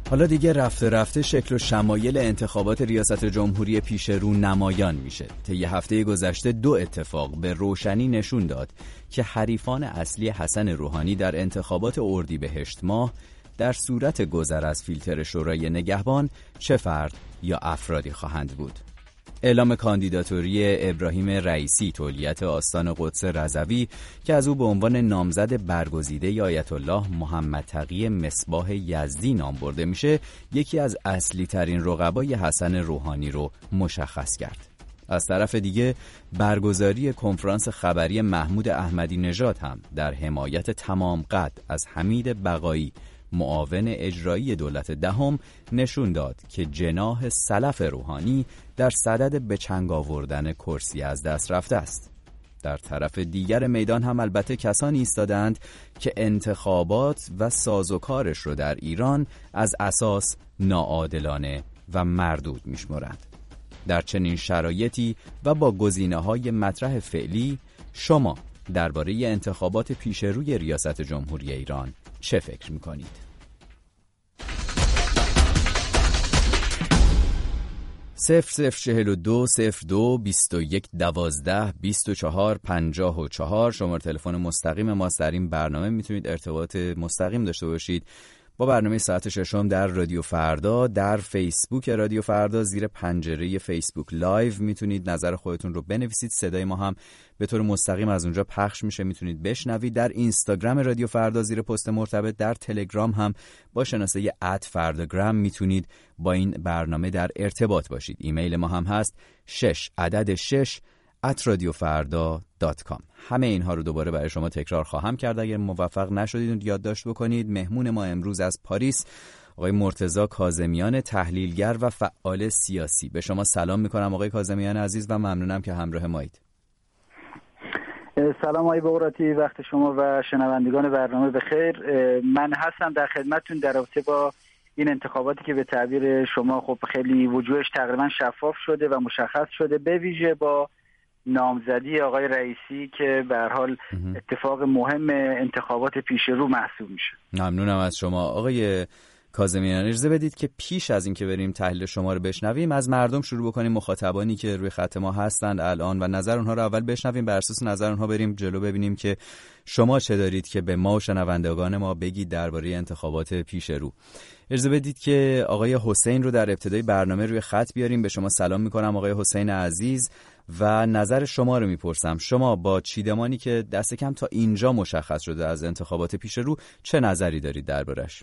حالا دیگه رفته رفته شکل و شمایل انتخابات ریاست جمهوری پیش رو نمایان میشه. طی هفته گذشته 2 اتفاق به روشنی نشون داد که حریفان اصلی حسن روحانی در انتخابات اردیبهشت ماه در صورت گذر از فیلتر شورای نگهبان چه فرد یا افرادی خواهند بود. اعلام کاندیداتوری ابراهیم رئیسی تولیت آستان قدس رضوی که از او به عنوان نامزد برگزیده آیت الله محمد تقی مصباح یزدی نام برده میشه، یکی از اصلی ترین رقبای حسن روحانی رو مشخص کرد. از طرف دیگه برگزاری کنفرانس خبری محمود احمدی نژاد هم در حمایت تمام قد از حمید بقایی معاون اجرایی دولت دهم نشون داد که جناح سلف روحانی در صدد به چنگ آوردن کرسی از دست رفته است. در طرف دیگر میدان هم البته کسانی ایستادند که انتخابات و سازوکارش رو در ایران از اساس ناعادلانه و مردود میشمرند. در چنین شرایطی و با گزینه‌های مطرح فعلی، شما درباره انتخابات پیشروی ریاست جمهوری ایران چه فکر میکنید؟ 0042 02 21 12 24 54 شماره تلفن مستقیم ماست. در این برنامه میتونید ارتباط مستقیم داشته باشید با برنامه ساعت ششم در رادیو فردا. در فیسبوک رادیو فردا زیر پنجره فیسبوک لایو میتونید نظر خودتون رو بنویسید، صدای ما هم به طور مستقیم از اونجا پخش میشه، میتونید بشنوید. در اینستاگرام رادیو فردا زیر پست مرتبط، در تلگرام هم با شناسه @فرداگرام میتونید با این برنامه در ارتباط باشید. ایمیل ما هم هست 6 @radiofarda.com. همه اینها رو دوباره برای شما تکرار خواهم کرد. اگر موفق نشدید یادداشت بکنید. مهمون ما امروز از پاریس آقای مرتضی کاظمیان، تحلیلگر و فعال سیاسی. به شما سلام میکنم آقای کاظمیان عزیز و ممنونم که همراه مایید. سلام آقای بقراتی، وقت شما و شنوندگان برنامه بخیر. من هستم در خدمتتون در رابطه با این انتخاباتی که به تعبیر شما خب خیلی وجوهش تقریبا شفاف شده و مشخص شده، به ویژه با نامزدی آقای رئیسی که به هر حال اتفاق مهم انتخابات پیش رو محسوب میشه. ممنونم از شما آقای کاظمیان. اجازه بدید که پیش از اینکه بریم تحلیل شما رو بشنویم از مردم شروع بکنیم، مخاطبانی که روی خط ما هستند الان، و نظر اونها رو اول بشنویم، بر اساس نظر اونها بریم جلو، ببینیم که شما چه دارید که به ما و شنوندگان ما بگید درباره انتخابات پیش رو. اجازه بدید که آقای حسین رو در ابتدای برنامه روی خط بیاریم. به شما سلام میکنم آقای حسین عزیز و نظر شما رو میپرسم. شما با چیدمانی که دست کم تا اینجا مشخص شده از انتخابات پیش رو چه نظری دارید دربارش؟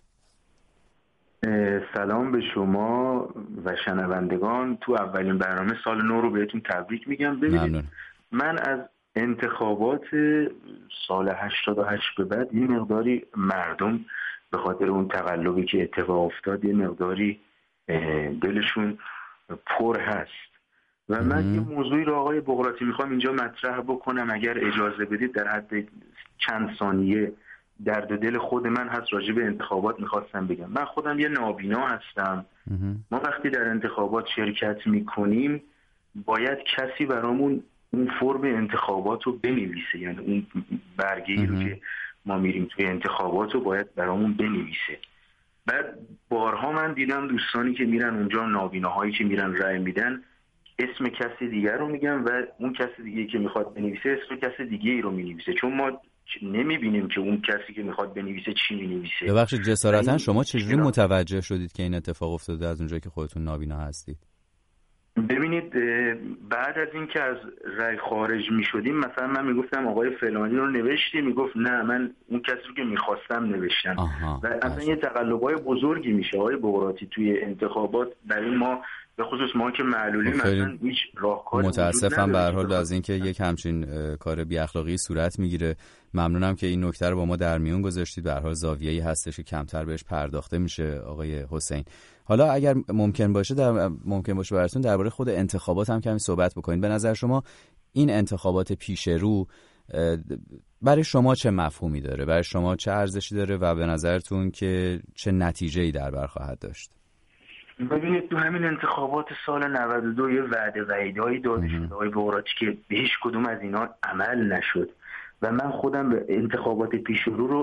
سلام به شما و شنوندگان. تو اولین برنامه سال نو رو بهتون تبریک میگم. ببینید، من از انتخابات سال 88 به بعد یه مقداری مردم به خاطر اون تقلبی که اتفاق افتاد یه مقداری دلشون پر هست و من یه موضوعی رو آقای بقراتی میخوام اینجا مطرح بکنم اگر اجازه بدید. در حد چند ثانیه درد دل خود من هست راجع به انتخابات میخواستم بگم. من خودم یه نابینا هستم. ما وقتی در انتخابات شرکت میکنیم باید کسی برامون اون فرم انتخابات رو بنویسه، یعنی اون برگه‌ای رو که ما میریم توی انتخابات رو باید برامون بنویسه. بعد بارها من دیدم دوستانی که میرن اونجا، نابیناهایی که میرن رأی میدن، اسم کسی دیگر رو میگن و اون کسی دیگه که میخواد بنویسه اسم کسی دیگه ای رو مینویسه، چون ما نمیبینیم که اون کسی که میخواد بنویسه چی مینویسه. ببخشید جسارتاً شما چجوری متوجه شدید که این اتفاق افتاده از اونجایی که خودتون نابینا هستید؟ ببینید، بعد از این که از رای خارج میشدیم مثلا من میگفتم آقای فلانی رو نوشتی، میگفت نه من اون کسی رو که میخواستم نوشتم. و اصلا یه تقلب‌های بزرگی میشه آقای بقراتی توی انتخابات. برای ما به خصوص ما که معلولیم مثلا هیچ راهکاری متاسفم به هر حال از اینکه یک همچین کار بی اخلاقی صورت میگیره. ممنونم که این نکته رو با ما در میون گذاشتید. به هر حال زاویه‌ای هستش که کمتر بهش پرداخته میشه آقای حسین. حالا اگر ممکن باشه براتون درباره خود انتخابات هم کمی صحبت بکنید. به نظر شما این انتخابات پیش رو برای شما چه مفهومی داره؟ برای شما چه ارزشی داره و به نظرتون که چه نتیجه‌ای در بر خواهد داشت؟ ببینید، تو همین انتخابات سال 92 یه وعده‌هایی داده شد آقای بقراتی که به هیچ کدوم از اینا عمل نشد و من خودم به انتخابات پیش رو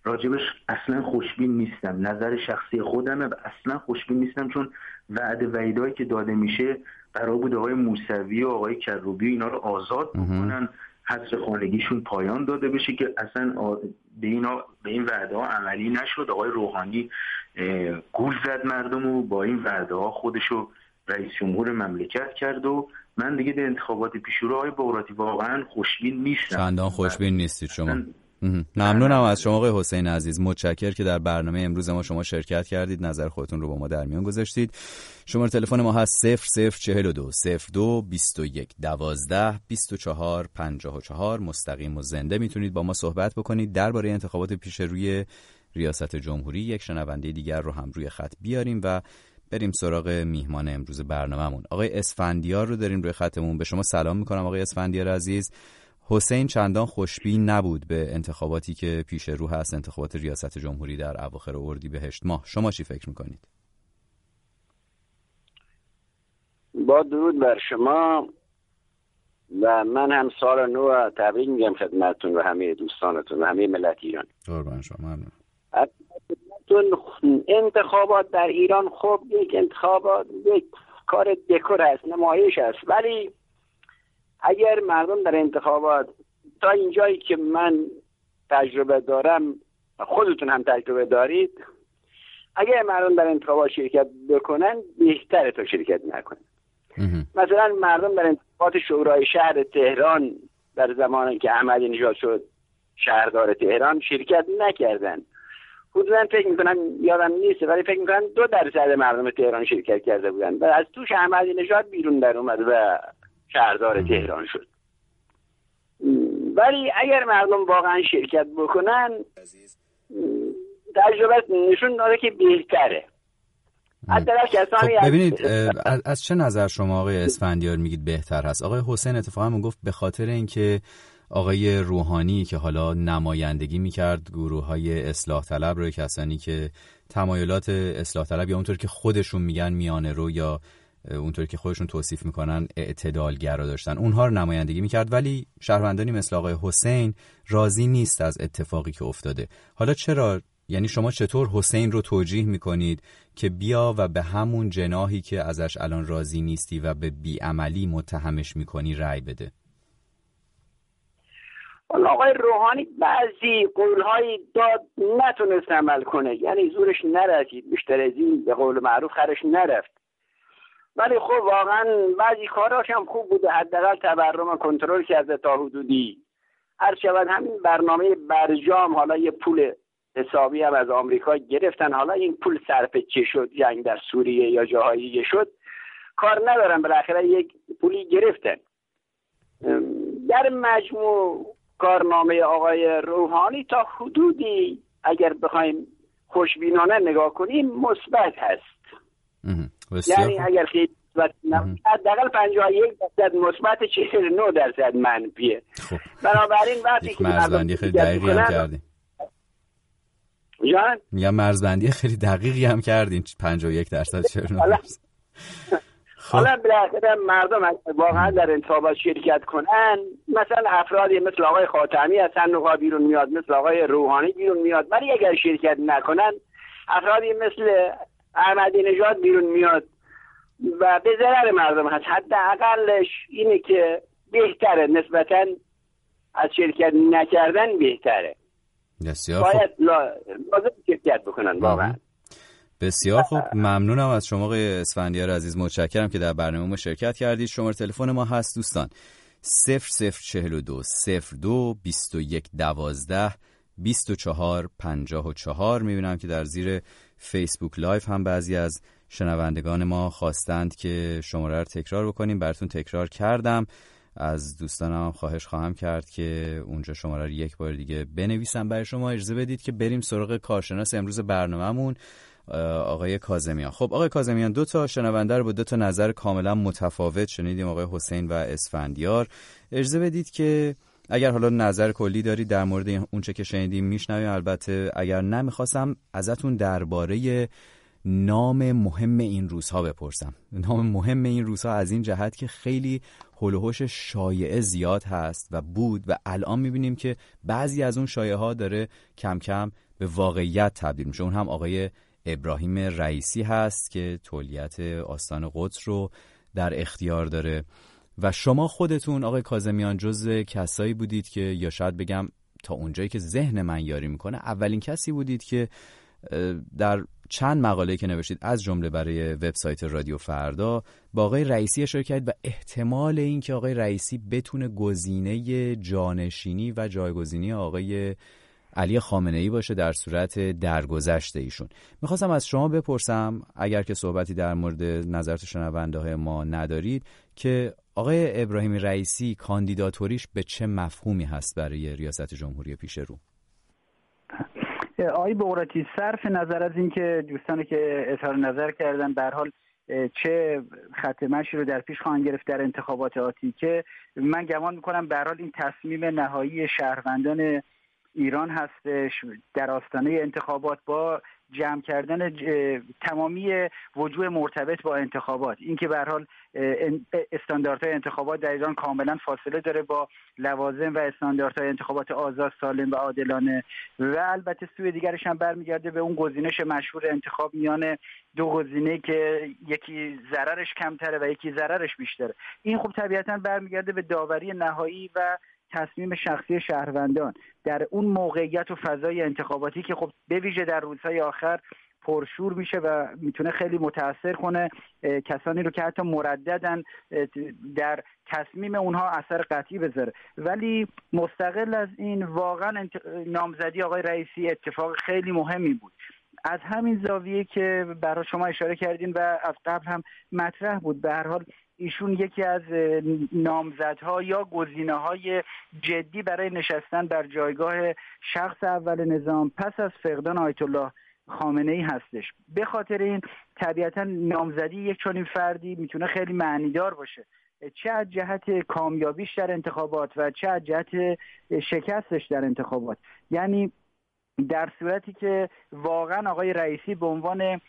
راجبش اصلا خوشبین نیستم. نظر شخصی خودمه و اصلا خوشبین نیستم، چون وعده‌هایی که داده میشه قرار بود آقای موسوی و آقای کروبی اینا رو آزاد بکنن، حصر خانگیشون پایان داده بشه که اصلا به این وعده ها عملی نشد. آقای روحانی گول زد مردم و با این وعده ها خودشو رئیس جمهور مملکت کرد و من دیگه به انتخابات پیشرو آقای بغراتی واقعا خوشبین نیستم. چندان خوشبین نیستید شما. ممنونم از شما آقای حسین عزیز، متشکرم که در برنامه امروز ما شما شرکت کردید، نظر خودتون رو با ما در میان گذاشتید. شماره تلفن ما هست 0042 02 21 12 24 54. مستقیم و زنده میتونید با ما صحبت بکنید درباره انتخابات پیش روی ریاست جمهوری. یک شنونده دیگر رو هم روی خط بیاریم و بریم سراغ میهمان امروز برنامه‌مون. آقای اسفندیار رو داریم روی خطمون. به شما سلام میکنم آقای اسفندیار عزیز. حسین چندان خوشبین نبود به انتخاباتی که پیش رو هست، انتخابات ریاست جمهوری در اواخر اردیبهشت ماه. شما چی فکر میکنید؟ با درود بر شما و من هم سال نو تبریک میگم خدمتتون و همه دوستانتون و همه ملت ایران. قربان شما. ممنون. انتخابات در ایران خب یک کار دکور هست، نمایش است، ولی اگر مردم در انتخابات تا اینجایی که من تجربه دارم، خودتون هم تجربه دارید، اگر مردم در انتخابات شرکت بکنن بهتره تا شرکت نکنن. مثلا مردم در انتخابات شورای شهر تهران در زمانی که احمدی نژاد شد شهردار تهران شرکت نکردن. حدودا فکر میکنم، یادم نیست، ولی فکر میکنم 2% مردم تهران شرکت کرده بودن و از توش احمدی نژاد بیرون در اومد و شهردار تهران شد. ولی اگر مردم واقعا شرکت بکنن تجربه نشون داده که بهتره. خب ببینید از چه نظر شما آقای اسفندیار میگید بهتر هست؟ آقای حسین اتفاقا میگفت به خاطر اینکه آقای روحانی که حالا نمایندگی میکرد گروه‌های اصلاح طلب رو، کسانی که تمایلات اصلاح طلب یا اونطور که خودشون میگن میانه رو یا اونطور که خودشون توصیف میکنن اعتدالگرا داشتن، اونها رو نمایندگی میکرد، ولی شهروندانی مثل آقای حسین راضی نیست از اتفاقی که افتاده. حالا چرا؟ یعنی شما چطور حسین رو توجیه میکنید که بیا و به همون جناحی که ازش الان راضی نیستی و به بیعملی متهمش میکنی رأی بده؟ آقای روحانی بعضی قولهایی داد نتونست عمل کنه، یعنی زورش نرسید، بیشتر از این به قول معروف خرش نرفت. ولی خب واقعا بعضی کاراش هم خوب بوده، حداقل تورم کنترل کرده تا حدودی. هر شود همین برنامه برجام، حالا یه پول حسابی هم از آمریکا گرفتن، حالا این پول صرف چه شد، جنگ در سوریه یا جاهایی شد کار ندارن، بالاخره یک پولی گرفتن. در مجموع کارنامه آقای روحانی تا حدودی اگر بخوایم خوشبینانه نگاه کنیم مثبت هست. یعنی اگر خیلی حداقل 51% مثبت 49% منفیه. بنابراین وقتی که مرزبندی خیلی دقیقی هم کردین. جان؟ میگم مرزبندی خیلی دقیقی هم کردین، 51% 49%. حالا بالاخره مردم واقعا در انتخابات شرکت کنن، مثلا افرادی مثل آقای خاتمی از صندوق‌ها بیرون میاد، مثل آقای روحانی بیرون میاد، ولی اگر شرکت نکنن افرادی مثل احمدی نژاد بیرون میاد و به ضرر مردم هست. حداقلش اینه که بهتره، نسبتاً از شرکت نکردن بهتره. بسیار باید لازم شرکت بکنن واقعا. بسیار خوب، ممنونم از شما آقای اسفندیار عزیز، متشکرم که در برنامه ما شرکت کردید. شماره تلفن ما هست دوستان 0042 02 21 12 24 54. میبینم که در زیر فیسبوک لایف هم بعضی از شنوندگان ما خواستند که شماره رو تکرار بکنیم، براتون تکرار کردم. از دوستانم هم خواهش خواهم کرد که اونجا شماره رو یک بار دیگه بنویسم برای شما. اجازه بدید که بریم سراغ کارشناس امروز برنامه‌مون، آقای کاظمیان. خب آقای کاظمیان، دو تا شنونده رو با دو تا نظر کاملا متفاوت شنیدیم، آقای حسین و اسفندیار. اجازه بدید که اگر حالا نظر کلی دارید در مورد اونچه که شنیدیم میشنویم، البته اگر نه میخواستم ازتون درباره نام مهم این روزها بپرسم. نام مهم این روزها از این جهت که خیلی هول و هوش شایعه زیاد هست و بود و الان میبینیم که بعضی از اون شایعه ها داره کم کم به واقعیت تبدیل میشه. اون هم آقای ابراهیم رئیسی هست که تولیت آستان قدس رو در اختیار داره و شما خودتون آقای کاظمیان جزو کسایی بودید که، یا شاید بگم تا اونجایی که ذهن من یاری میکنه، اولین کسی بودید که در چند مقاله که نوشتید از جمله برای وبسایت رادیو فردا با آقای رئیسی اشاره کردید و احتمال این که آقای رئیسی بتونه گزینه جانشینی و جایگزینی آقای علی خامنه‌ای باشه در صورت درگذشت ایشون. میخواستم از شما بپرسم، اگر که صحبتی در مورد نظرات شنونده ما ندارید، که آقای ابراهیم رئیسی کاندیداتوریش به چه مفهومی هست برای ریاست جمهوری پیش رو؟ آقای بقراطی، صرف نظر از این که دوستانی که اظهار نظر کردن به هر حال چه خط مشی رو در پیش خواهند گرفت در انتخابات آتی، که من گمان میکنم به هر حال این تصمیم نهایی شهروندان ایران هستش در آستانه انتخابات با جمع کردن تمامی وجوه مرتبط با انتخابات. این که به هر حال استانداردهای انتخابات در ایران کاملا فاصله داره با لوازم و استانداردهای انتخابات آزاد، سالم و عادلانه، و البته سوی دیگرش هم برمیگرده به اون گزینش مشهور انتخاب میان دو گزینه که یکی ضررش کمتره و یکی ضررش بیشتره. این خب طبیعتا برمیگرده به داوری نهایی و تصمیم شخصی شهروندان در اون موقعیت و فضای انتخاباتی که خب به ویژه در روزهای آخر پرشور میشه و میتونه خیلی متاثر کنه کسانی رو که حتی مرددن در تصمیم اونها اثر قطعی بذاره. ولی مستقل از این واقعا نامزدی آقای رئیسی اتفاق خیلی مهمی بود، از همین زاویه که برای شما اشاره کردین و از قبل هم مطرح بود. به هر حال ایشون یکی از نامزدها یا گزینه‌های جدی برای نشستن بر جایگاه شخص اول نظام پس از فقدان آیت الله خامنه‌ای هستش. به خاطر این طبیعتا نامزدی یک چنین فردی میتونه خیلی معنیدار باشه، چه از جهت کامیابیش در انتخابات و چه از جهت شکستش در انتخابات. یعنی در صورتی که واقعا آقای رئیسی به عنوان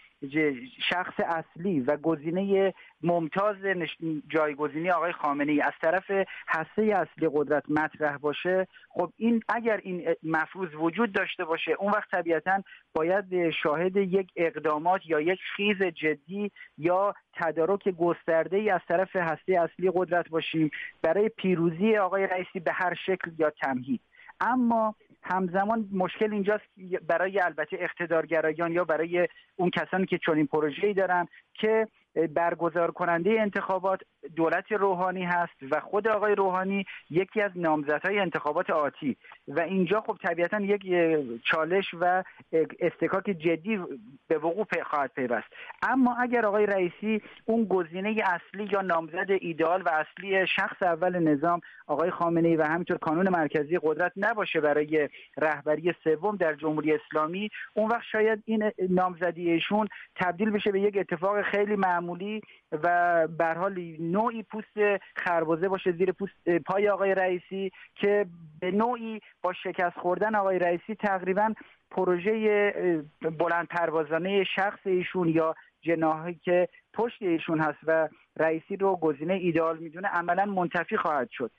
شخص اصلی و گزینه ممتاز جایگزینی آقای خامنه‌ای از طرف هسته اصلی قدرت مطرح باشه، خب این اگر این مفروض وجود داشته باشه، اون وقت طبیعتاً باید شاهد یک اقدامات یا یک خیز جدی یا تدارک گسترده‌ای از طرف هسته اصلی قدرت باشیم برای پیروزی آقای رئیسی به هر شکل یا تمهید. اما همزمان مشکل اینجاست برای البته اقتدارگرایان یا برای اون کسانی که چنین پروژه‌ای دارن که برگزار کننده انتخابات دولت روحانی هست و خود آقای روحانی یکی از نامزدهای انتخابات آتی، و اینجا خب طبیعتا یک چالش و استکاک جدی به وقوع خواهد پیوست. اما اگر آقای رئیسی اون گزینه اصلی یا نامزد ایدئال و اصلی شخص اول نظام آقای خامنه‌ای و همینطور کانون مرکزی قدرت نباشه برای رهبری سوم در جمهوری اسلامی، اون وقت شاید این نامزدی ایشون تبدیل بشه به یک اتفاق خیلی معمولی و به هر حال نوعی پوست خربزه باشه زیر پای آقای رئیسی که به نوعی با شکست خوردن آقای رئیسی تقریبا پروژه بلند پروازانه شخص ایشون یا جناحی که پشت ایشون هست و رئیسی رو گزینه ایدئال میدونه عملا منتفی خواهد شد.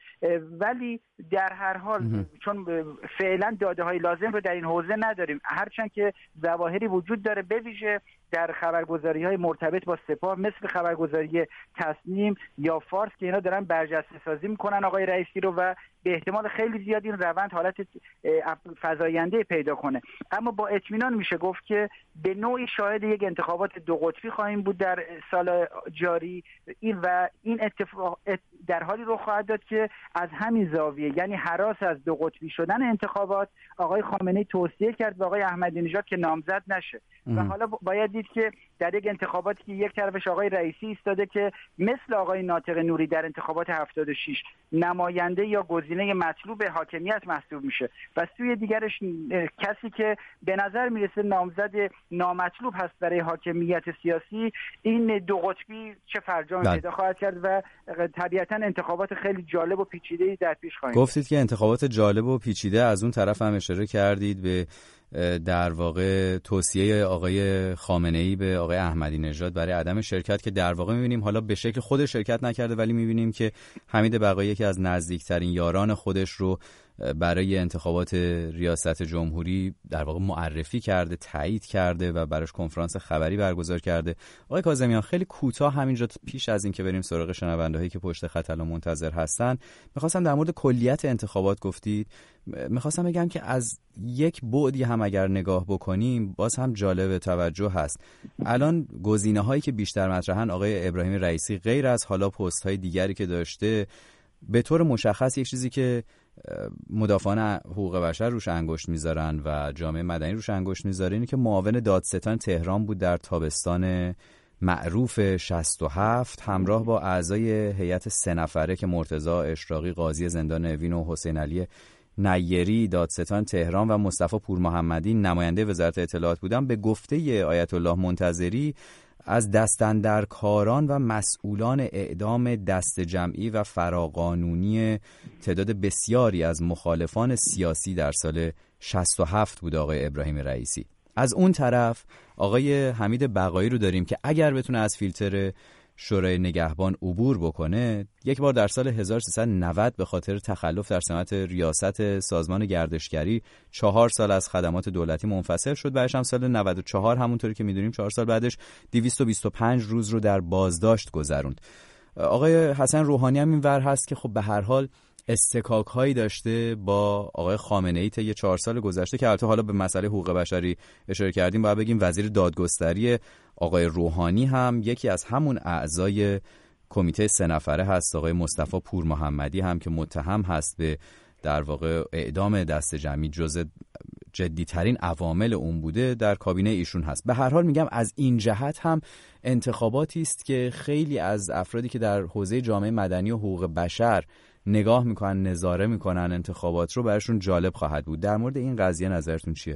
ولی در هر حال چون فعلا داده های لازم رو در این حوزه نداریم، هرچند که ظواهری وجود داره به ویژه در خبرگزاری های مرتبط با سپاه مثل خبرگزاری تصنیم یا فارس که اینا دارن برجسته سازی میکنن آقای رئیسی رو و به احتمال خیلی زیاد این روند حالت فزاینده پیدا کنه. اما با اطمینان میشه گفت که به نوعی شاهد یک انتخابات دو قطبی خواهیم بود در سال جاری، این اتفاق در حالی رخ خواهد داد که از همین زاویه، یعنی هراس از دو قطبی شدن انتخابات، آقای خامنه‌ای توصیه کرد به آقای احمدی نژاد که نامزد نشه و حالا باید دید که در یک انتخاباتی که یک طرفش آقای رئیسی ایستاده که مثل آقای ناطق نوری در انتخابات 76 نماینده یا گزینه مطلوب حاکمیت محسوب میشه و سوی دیگرش کسی که به نظر میرسه نامزد نامطلوب هست برای حاکمیت سیاسی، این دو قطبی چه فرجامی پیدا خواهد کرد و طبیعتا انتخابات خیلی جالب و پیچیده‌ای در پیش خواهیم. گفتید که انتخابات جالب و پیچیده، از اون طرف هم اشاره کردید به در واقع توصیه آقای خامنه‌ای به آقای احمدی نژاد برای عدم شرکت که در واقع می‌بینیم حالا به شکل خود شرکت نکرده، ولی می‌بینیم که حمید بقایی یکی از نزدیکترین یاران خودش رو برای انتخابات ریاست جمهوری در واقع معرفی کرده، تایید کرده و براش کنفرانس خبری برگزار کرده. آقای کاظمیان، خیلی کوتاه همینجا پیش از این که بریم سراغ شنونده‌هایی که پشت خط الان منتظر هستن، می‌خواستم در مورد کلیت انتخابات گفتید. می‌خواستم بگم که از یک بعدی هم اگر نگاه بکنیم باز هم جالب توجه هست. الان گزینه‌هایی که بیشتر مطرحن، آقای ابراهیم رئیسی غیر از حالا پست‌های دیگری که داشته، به طور مشخص یک چیزی که مدافعان حقوق بشر روش انگشت میذارن و جامعه مدنی روش انگشت میذاره اینه که معاون دادستان تهران بود در تابستان معروف 67 همراه با اعضای هیئت 3 نفره که مرتضی اشراقی قاضی زندان اوین و حسین علی نیری دادستان تهران و مصطفی پورمحمدی نماینده وزارت اطلاعات بودن. به گفته آیت الله منتظری از دستاندرکاران و مسئولان اعدام دست جمعی و فراقانونی تعداد بسیاری از مخالفان سیاسی در سال 67 بود آقای ابراهیم رئیسی. از اون طرف آقای حمید بقایی رو داریم که اگر بتونه از فیلتر شورای نگهبان عبور بکنه، یک بار در سال 1390 به خاطر تخلف در سمت ریاست سازمان گردشگری 4 سال از خدمات دولتی منفصل شد. بعدش هم سال 94 همونطوری که میدونیم 4 سال بعدش 225 روز رو در بازداشت گذروند. آقای حسن روحانی هم این ور هست که خب به هر حال استکاک هایی داشته با آقای خامنه‌ای طی 4 سال گذشته که البته حالا به مسئله حقوق بشری اشاره کردیم، باید بگیم وزیر دادگستری آقای روحانی هم یکی از همون اعضای کمیته 3 نفره هست. آقای مصطفی پورمحمدی هم که متهم هست به در واقع اعدام دست جمعی، جزء جدی‌ترین عوامل اون بوده، در کابینه ایشون هست. به هر حال میگم از این جهت هم انتخاباتی است که خیلی از افرادی که در حوزه جامعه مدنی و حقوق بشر نگاه میکنن، نظاره میکنن انتخابات رو، براشون جالب خواهد بود. در مورد این قضیه نظرتون چیه؟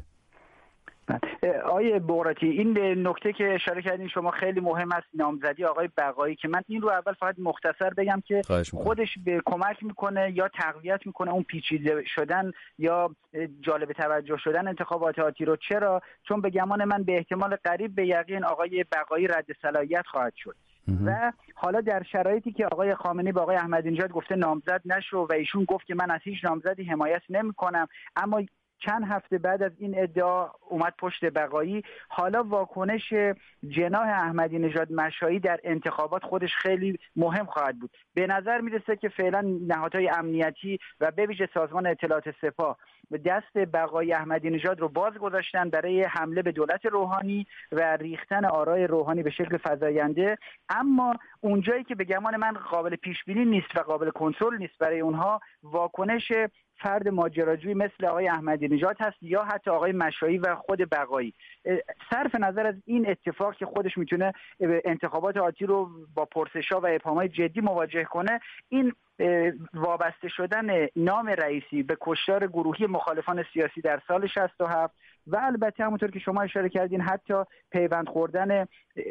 آقای بغراتی، این نکته که اشاره کردین شما خیلی مهم است، نامزدی آقای بقایی، که من این رو اول فقط مختصر بگم که خودش به کمک میکنه یا تقویت میکنه اون پیچیده شدن یا جالب توجه شدن انتخابات آتی رو. چرا؟ چون به گمان من به احتمال قریب به یقین آقای بقایی رد صلاحیت خواهد شد و حالا در شرایطی که آقای خامنه‌ای با آقای احمدی نژاد گفته نامزد نشو و ایشون گفت که من از هیچ نامزدی حمایت نمی‌کنم، اما چند هفته بعد از این ادعا اومد پشت بقایی. حالا واکنش جناح احمدی نژاد مشایی در انتخابات خودش خیلی مهم خواهد بود. به نظر میرسه که فعلا نهادهای امنیتی و به ویژه سازمان اطلاعات سپاه دست بقایی احمدی نژاد رو باز گذاشتن برای حمله به دولت روحانی و ریختن آرای روحانی به شکل فزاینده، اما اونجایی که به گمان من قابل پیش بینی نیست و قابل کنترل نیست برای اونها، واکنش فرد ماجراجویی مثل آقای احمدی نژاد هست یا حتی آقای مشایی و خود بقایی. صرف نظر از این اتفاق که خودش میتونه انتخابات آتی رو با پرسش‌ها و ابهام‌های جدی مواجه کنه، این وابسته شدن نام رئیسی به کشتار گروهی مخالفان سیاسی در سال 67 و البته همونطور که شما اشاره کردین حتی پیوند خوردن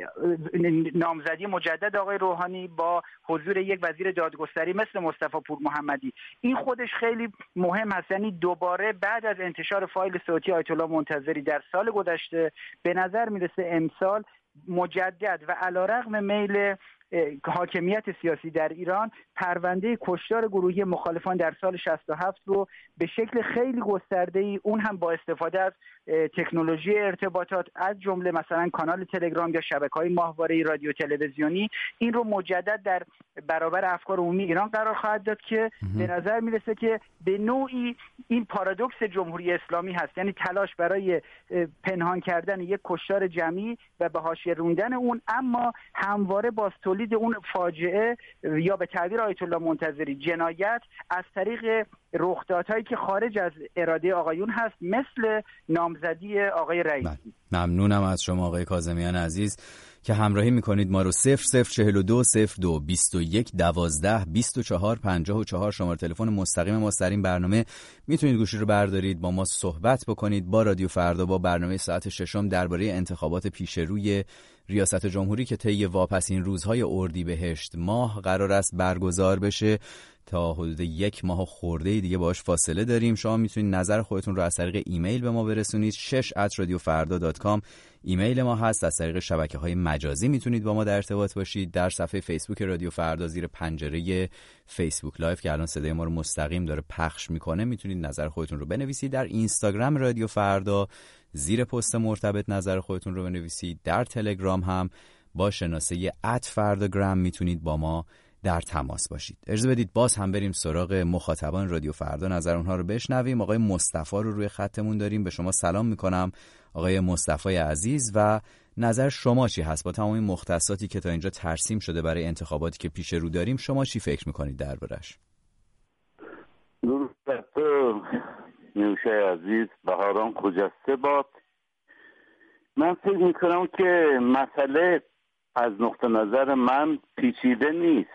نامزدی مجدد آقای روحانی با حضور یک وزیر دادگستری مثل مصطفی پورمحمدی، این خودش خیلی مهم هست. یعنی دوباره بعد از انتشار فایل صوتی آیت الله منتظری در سال گذشته به نظر میرسه امسال مجدد و علیرغم میل حاکمیت سیاسی در ایران پرونده کشتار گروهی مخالفان در سال 67 رو به شکل خیلی گسترده‌ای، اون هم با استفاده از تکنولوژی ارتباطات از جمله مثلا کانال تلگرام یا شبکه‌های ماهواره‌ای رادیو تلویزیونی، این رو مجدد در برابر افکار عمومی ایران قرار خواهد داد که به نظر میرسه که به نوعی این پارادوکس جمهوری اسلامی هست، یعنی تلاش برای پنهان کردن یک کشتار جمعی و به حاشیه روندن اون، اما همواره با تولید اون فاجعه یا به تعبیر آیت الله منتظری جنایت از طریق رخدادهایی که خارج از اراده آقایون هست، مثل نامزدی آقای رئیسی. ممنونم از شما آقای کاظمیان عزیز که همراهی میکنید ما رو. 0042 02 21 12 24 54 شماره تلفن مستقیم ما در این برنامه. میتونید گوشی رو بردارید با ما صحبت بکنید با رادیو فردا، با برنامه ساعت 6 درباره انتخابات پیش روی ریاست جمهوری که طی واپسین روزهای اردیبهشت ماه قرار است برگزار بشه. تا حدود 1 ماه خورده دیگه باهاش فاصله داریم. شما میتونید نظر خودتون رو از طریق ایمیل به ما برسونید. 6@radiofarda.com ایمیل ما هست. از طریق شبکه‌های مجازی میتونید با ما در ارتباط باشید. در صفحه فیسبوک رادیو فردا زیر پنجره فیسبوک لایو که الان صدای ما رو مستقیم داره پخش میکنه میتونید نظر خودتون رو بنویسید. در اینستاگرام رادیو فردا زیر پست مرتبط نظر خودتون رو بنویسید. در تلگرام هم با شناسه @فرداگرام میتونید با ما در تماس باشید. اجازه بدید باز هم بریم سراغ مخاطبان رادیو فردا، نظر اونها رو بشنویم. آقای مصطفی رو روی خطمون داریم. به شما سلام میکنم آقای مصطفی عزیز و نظر شما چی هست با تمام این مختصاتی که تا اینجا ترسیم شده برای انتخاباتی که پیش رو داریم؟ شما چی فکر میکنید دربارش؟ درود بر تو نیوشه عزیز، بهاران خجسته باد. من فکر میکنم که مسئله از نقطه نظر من پیچیده نیست.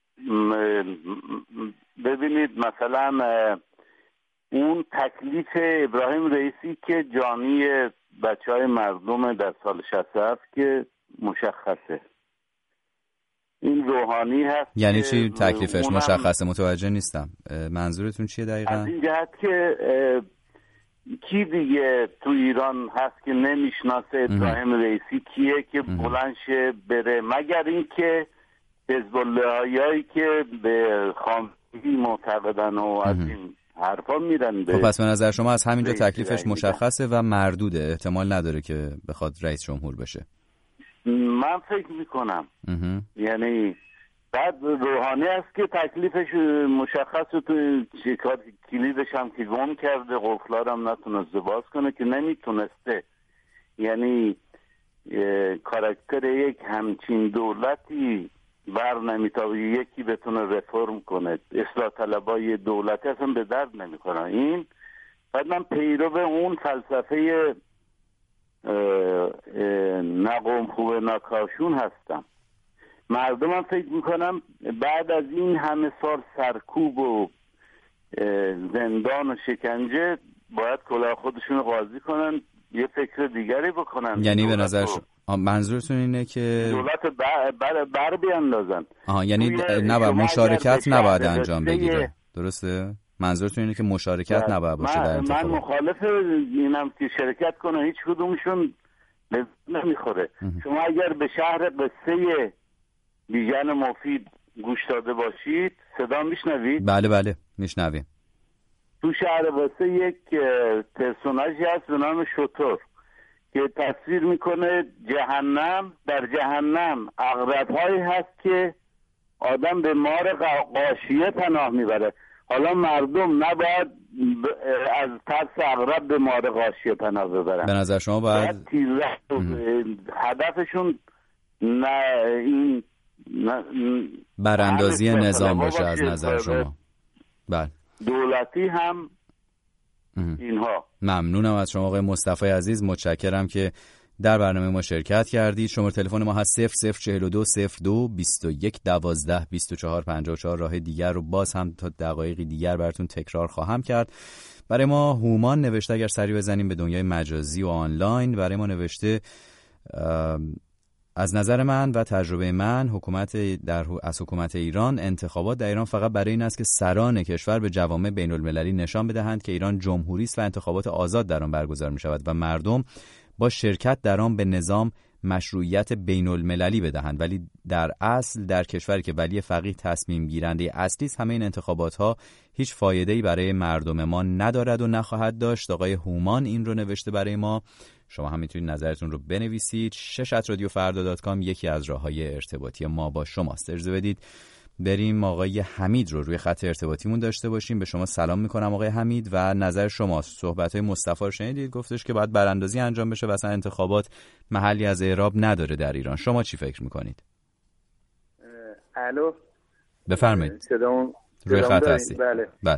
ببینید مثلا اون تکلیف ابراهیم رئیسی که جانی بچه های مردم در سال 67 که مشخصه، این روحانی هست. یعنی چی تکلیفش مشخصه؟ متوجه نیستم منظورتون چیه دقیقا؟ از این جهت که کی دیگه تو ایران هست که نمیشناسه ابراهیم رئیسی کیه که بلند شه بره، مگر اینکه حزب الله‌هایی که به خامنه‌ای معتقدن و از این حرفا میرن. خب پس به نظر شما از همینجا تکلیفش مشخصه و مردوده، احتمال نداره که بخواد رئیس جمهور بشه. من فکر میکنم یعنی بعد روحانی است که تکلیفش مشخصه، تو چیکار کلیدش هم که گم کرده، قفلارم نتونسته باز کنه که نمیتونسته. یعنی کاراکتر یک همچین دولتی بر نمیتابه یکی بتونه رفرم کنه. اصلاح طلبای دولتی اصلا به درد نمیکنه. این بعد من پیرو اون فلسفه نقوم خوبه ناکاشون هستم. مردم فکر میکنم بعد از این همه سال سرکوب و زندان و شکنجه باید کلاه خودشون قاضی کنن، یه فکر دیگری بکنن. یعنی به نظر منظورتون اینه که دولت بر بیاندازن. یعنی نباید مشارکت نباید انجام بگیره، درسته؟ منظورتون اینه که مشارکت نباید باشه در انتخابات؟ من مخالف اینم که شرکت کنه، هیچ کدومشون نمیخوره. شما اگر به شهر قصه بیژن مفید گوش داده باشید، صدا میشنوید؟ بله میشنویم. تو شهر قصه یک پرسوناژی هست به نام شتر که تصویر میکنه جهنم، در جهنم عقرب‌هایی هست که آدم به مار غاشیه پناه میبره. حالا مردم نباید از ترس عقرب به مار غاشیه پناه ببرن. به نظر شما باید هدفشون نه این براندازی نظام باشه از نظر شما؟ بله. دولتی هم اینها. ممنونم از شما آقای مصطفی عزیز، متشکرم که در برنامه ما شرکت کردید. شماره تلفن ما هست 0042 02 21 12 24 54. راه دیگر رو باز هم تا دقایقی دیگر براتون تکرار خواهم کرد. برای ما هومان نوشته، اگر سری بزنیم به دنیای مجازی و آنلاین، برای ما نوشته از نظر من و تجربه من از حکومت ایران، انتخابات در ایران فقط برای این است که سران کشور به جوامع بین المللی نشان بدهند که ایران جمهوری است و انتخابات آزاد در آن برگزار می شود و مردم با شرکت در آن به نظام مشروعیت بین المللی بدهند. ولی در اصل در کشوری که ولی فقیه تصمیم گیرنده اصلی است، همه این انتخابات ها هیچ فایده‌ای برای مردم ما ندارد و نخواهد داشت. آقای هومان این رو نوشته برای ما. شما هم میتونید نظرتون رو بنویسید. 6@radiofarda.com یکی از راه‌های ارتباطی ما با شماست. اجازه بدید بریم آقای حمید رو روی خط ارتباطیمون داشته باشیم. به شما سلام میکنم آقای حمید و نظر شماست. صحبت‌های مصطفی رو شنیدید، گفتش که باید براندازی انجام بشه و اصلا انتخابات محلی از اعراب نداره در ایران. شما چی فکر میکنید؟ الو، بفرمایید. روی خط هستید. بله.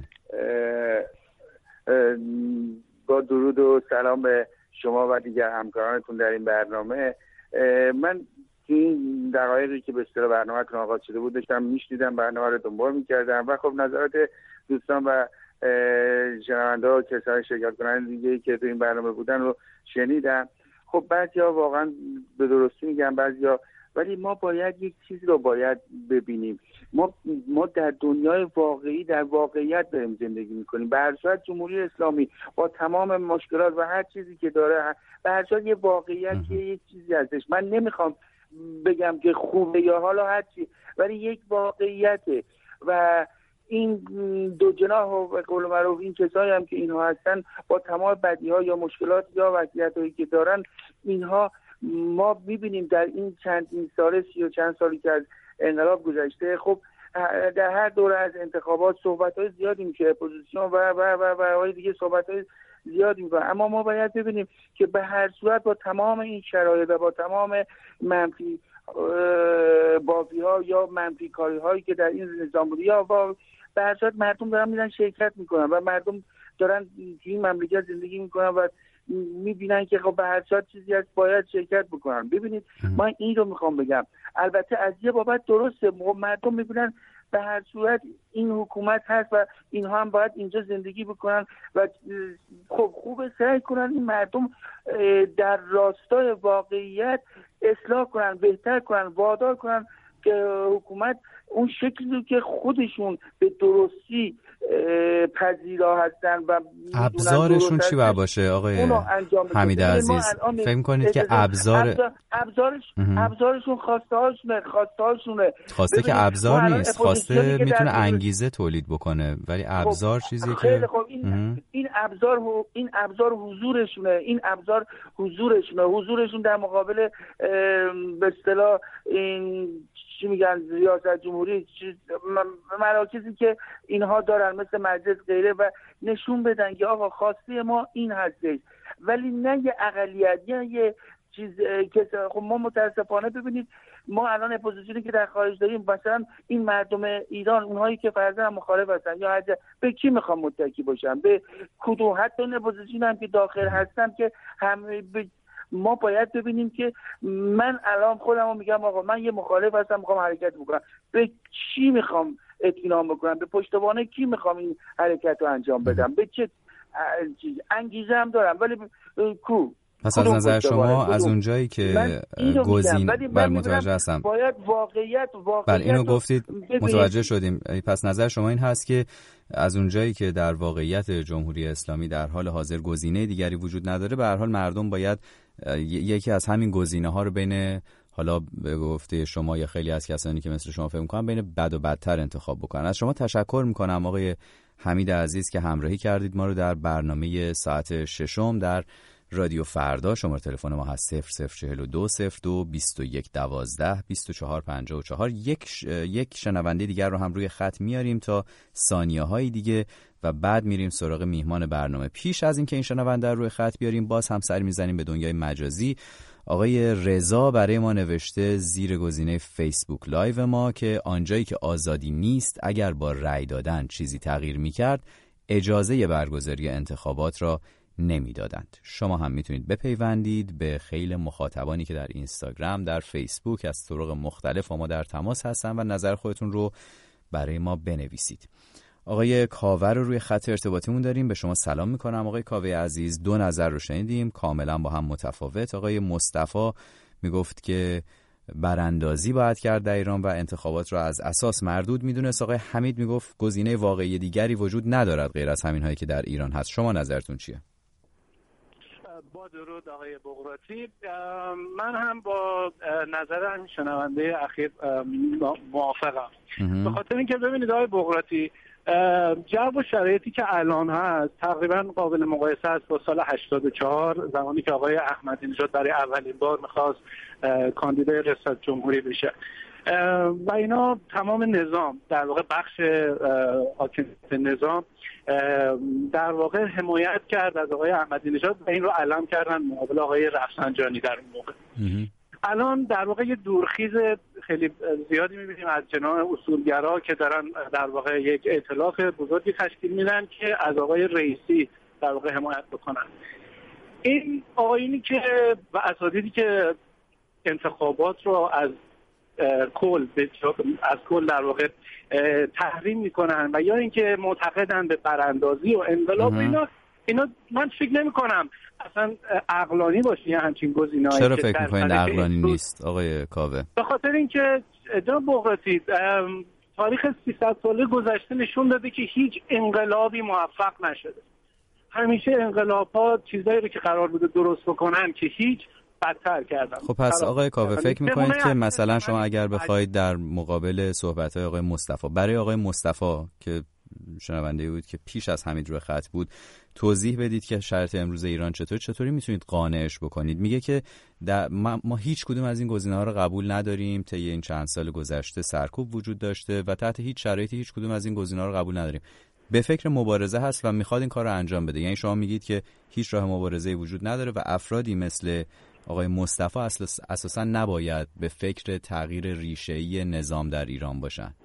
با درود و سلام به شما و دیگر همکارانتون در این برنامه. من این دقایقی که به اصطلاح برنامه‌تون آغاز شده بود داشتم میشنیدم، برنامه رو دنبال میکردم و خب نظرات دوستان و شنونده‌ها و کسای شرکت کننده دیگه‌ای که تو این برنامه بودن رو شنیدم. خب بعضیا واقعا به درستی میگن، بعضیا ولی ما باید یک چیزی رو باید ببینیم. ما در دنیای واقعی، در واقعیت داریم زندگی میکنیم. به هر صورت جمهوری اسلامی با تمام مشکلات و هر چیزی که داره، به هر صورت یه واقعیت، یک چیزی ازش، من نمیخوام بگم که خوبه یا حالا هر چی، ولی یک واقعیته. و این دو جناح و به قول معروف این کسایی هم که اینها هستن، با تمام بدی‌ها یا مشکلات یا وضعیت‌هایی که دارن، اینها ما می‌بینیم در این چندین سال، 30 و چند سالی که از انقلاب گذشته، خب در هر دوره از انتخابات صحبت‌های زیادی میشه، اپوزیسیون و دیگه صحبت‌های زیادی می‌کنه، اما ما باید ببینیم که به هر صورت با تمام این شرایط و با تمام منفی بازی‌ها یا منفی کاری‌هایی که در این نظام بوده، یا با به هر صورت مردم دارن میرن شرکت میکنن و مردم دارن این مملکت زندگی میکنن و میبینن که خب به هر صورت چیزی هست باید شرکت بکنن. ببینید من این رو میخوام بگم، البته از یه بابت درسته، مردم میبینن به هر صورت این حکومت هست و اینها هم باید اینجا زندگی بکنن و خب خوبه سعی کنن این مردم در راستای واقعیت اصلاح کنن، بهتر کنن، وادار کنن که حکومت اون شکلی رو که خودشون به درستی پذیرا هستن و ابزارشون چی باید باشه آقای حمید عزیز؟ فکر می‌کنید که ابزارشون خواسته‌هاشونه. خواسته که ابزار نیست، خواسته میتونه انگیزه تولید بکنه، ولی ابزار چیزی که خب این ابزار حضورشون در مقابل به اصطلاح این چی میگن ریاست جمهوری، مراکزی که اینها دارن مثل مجلس غیره، و نشون بدن که آقا خواسته ما این هستش، ولی نه یه اقلیت یا یه چیز که خب ما متاسفانه ببینید ما الان اپوزیسیونی که در خارج داریم، مثلا این مردم ایران، اونهایی که فرضاً مخالف هستن یا به کی میخوان متکی باشن؟ به کدوم؟ حتی اون اپوزیسیون هم که داخل هستن که ما باید ببینیم که من الان خودم رو میگم آقا من یه مخالف هستم، میخوام حرکت بکنم، به چی میخوام اطمینان بکنم؟ به پشتوانه کی میخوام این حرکت رو انجام بدم؟ به چه انگیزه هم دارم ولی کو؟ پس از نظر شما از اونجایی که گزین متوجه هستم باید واقعیت بله اینو گفتید متوجه شدیم. پس نظر شما این هست که از اونجایی که در واقعیت جمهوری اسلامی در حال حاضر گزینه دیگری وجود نداره، به هر حال مردم باید یکی از همین گزینه‌ها رو بین، حالا به گفته شما یا خیلی از کسانی که مثل شما فکر می‌کنن، بین بد و بدتر انتخاب بکنن. از شما تشکر می‌کنم آقای حمید عزیز که همراهی کردید ما رو در برنامه ساعت ششم در رادیو فردا. شماره تلفن ما هست 0042 02 21 12 24 54. یک شنونده دیگر رو هم روی خط میاریم تا ثانیه‌های دیگه و بعد میریم سراغ میهمان برنامه. پیش از اینکه این شنونده رو روی خط بیاریم باز هم سر میزنیم به دنیای مجازی. آقای رضا برای ما نوشته زیر گزینه فیسبوک لایو ما که آنجایی که آزادی نیست، اگر با رأی دادن چیزی تغییر میکرد اجازه برگزاری انتخابات را نمیدادند. شما هم میتونید بپیوندید به خیلی مخاطبانی که در اینستاگرام، در فیسبوک از طرق مختلف با ما در تماس هستن و نظر خودتون رو برای ما بنویسید. آقای کاوه رو روی خط ارتباطیمون داریم. به شما سلام میکنم آقای کاوه عزیز. دو نظر رو شنیدیم کاملا با هم متفاوت. آقای مصطفی میگفت که براندازی باید کرد در ایران و انتخابات را از اساس مردود میدونست. آقای حمید میگفت گزینه واقعی دیگری وجود ندارد غیر از همین هایی که در ایران هست. شما نظرتون چیه؟ با درود آقای بغراتی، من هم با نظر همین شنونده اخیر موافقم. به خاطر اینکه ببینید آقای بغراتی، جو و شرایطی که الان هست تقریبا قابل مقایسه است با سال 84 زمانی که آقای احمدی نژاد برای اولین بار میخواست کاندیدای ریاست جمهوری بشه و اینا تمام نظام در واقع بخش حاکمیت نظام در واقع حمایت کرد از آقای احمدی نژاد و این رو علم کردن مقابل آقای رفسنجانی در اون موقع. الان در واقع یه دورخیز خیلی زیادی می‌بینیم از جناح اصولگرا که دارن در واقع یک ائتلاف بزرگی تشکیل میدن که از آقای رئیسی در واقع حمایت بکنن. این آقایونی که و اساتیدی که انتخابات رو از کل در واقع تحریم میکنن و یا اینکه معتقدن به براندازی و انقلاب اینا، اینا من فکر نمی‌کنم اصلا عقلانی باشه یه همچین گزینه‌ای. چرا فکر می‌کنید عقلانی نیست آقای کاوه؟ به خاطر اینکه جناب بغراتی تاریخ 300 ساله گذشته نشون داده که هیچ انقلابی موفق نشده. همیشه انقلاب‌ها چیزایی رو که قرار بوده درست بکنن که هیچ بدتر کردن. خب پس آقای کاوه فکر می‌کنید که مثلا شما اگر بخواید در مقابل صحبت‌های آقای مصطفی، برای آقای مصطفی که شنونده بود که پیش از حمید روی خط بود، توضیح بدید که شرایط امروز ایران چطوری میتونید قانعش بکنید؟ میگه که ما هیچ کدوم از این گزینه‌ها رو قبول نداریم، طی این چند سال گذشته سرکوب وجود داشته و تحت هیچ شرایطی هیچ کدوم از این گزینه‌ها رو قبول نداریم. به فکر مبارزه هست و میخواد این کار رو انجام بده. یعنی شما میگید که هیچ راه مبارزه‌ای وجود نداره و افرادی مثل آقای مصطفی اساساً نباید به فکر تغییر ریشه‌ای نظام در ایران باشن.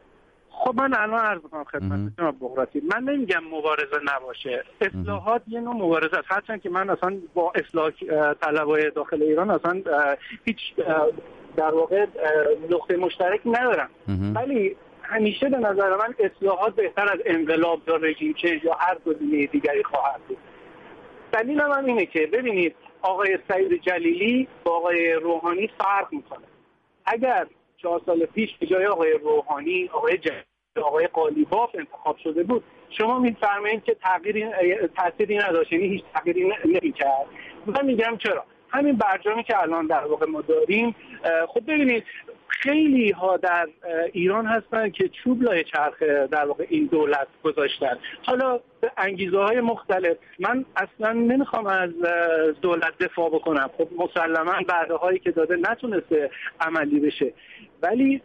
خب من الان عرض می‌کنم خدمت جناب بغراتی، من نمیگم مبارزه نباشه، اصلاحات یه نوع مبارزه است، هرچند که من اصلا با اصلاح طلبای داخل ایران اصلا هیچ در واقع نقطه مشترکی ندارم، ولی همیشه به نظر من اصلاحات بهتر از انقلاب یا رژیم چنج یا هر گزینه دیگری خواهد بود. دلیل من اینه که ببینید آقای سعید جلیلی با آقای روحانی فرق میکنه. اگر 4 سال پیش به جای آقای روحانی آقای قالیباف انتخاب شده بود، شما میفرمایید که تأثیری نداشت، یعنی هیچ تغییری نمی‌کرد. من میگم چرا؟ همین برجامی که الان در واقع ما داریم، خب ببینید خیلی ها در ایران هستن که چوب لای چرخ در واقع این دولت گذاشتن، حالا به انگیزه های مختلف. من اصلا نمیخوام از دولت دفاع بکنم، خب مسلما بعدهایی که داده نتونسته عملی بشه، ولی